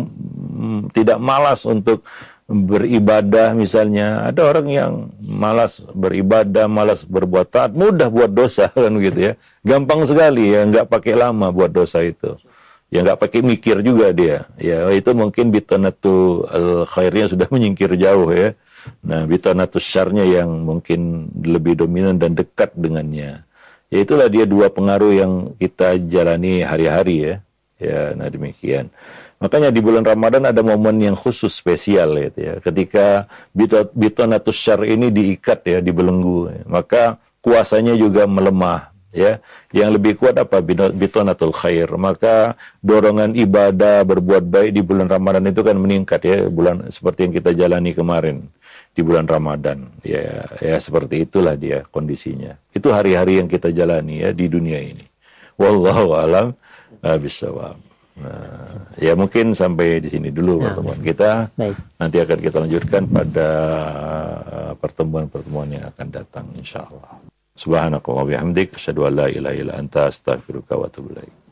tidak malas untuk beribadah misalnya. Ada orang yang malas beribadah, malas berbuat taat, mudah buat dosa, kan begitu, ya. Gampang sekali, ya, nggak pakai lama buat dosa itu. Ya nggak pakai mikir juga dia. Ya itu mungkin bitanatu al-khairnya sudah menyingkir jauh, ya. Nah, bitanatu syarnya yang mungkin lebih dominan dan dekat dengannya. Ya itulah dia dua pengaruh yang kita jalani hari-hari, ya. Ya, nah demikian. Makanya di bulan Ramadan ada momen yang khusus spesial gitu ya. Ketika bitonatus syar ini diikat ya, dibelenggu, maka kuasanya juga melemah ya. Yang lebih kuat apa? Bitonatul khair. Maka dorongan ibadah berbuat baik di bulan Ramadan itu kan meningkat ya, bulan seperti yang kita jalani kemarin di bulan Ramadan. Ya, ya seperti itulah dia kondisinya. Itu hari-hari yang kita jalani ya di dunia ini. Wallahu a'lam bishawab. Nah, ya mungkin sampai di sini dulu Ya. pertemuan kita. Baik. Nanti akan kita lanjutkan pada pertemuan-pertemuan yang akan datang insyaallah. Subhanakallah wa bihamdik asyhadu an la ilaha illa anta astaghfiruka wa atubu ilaik.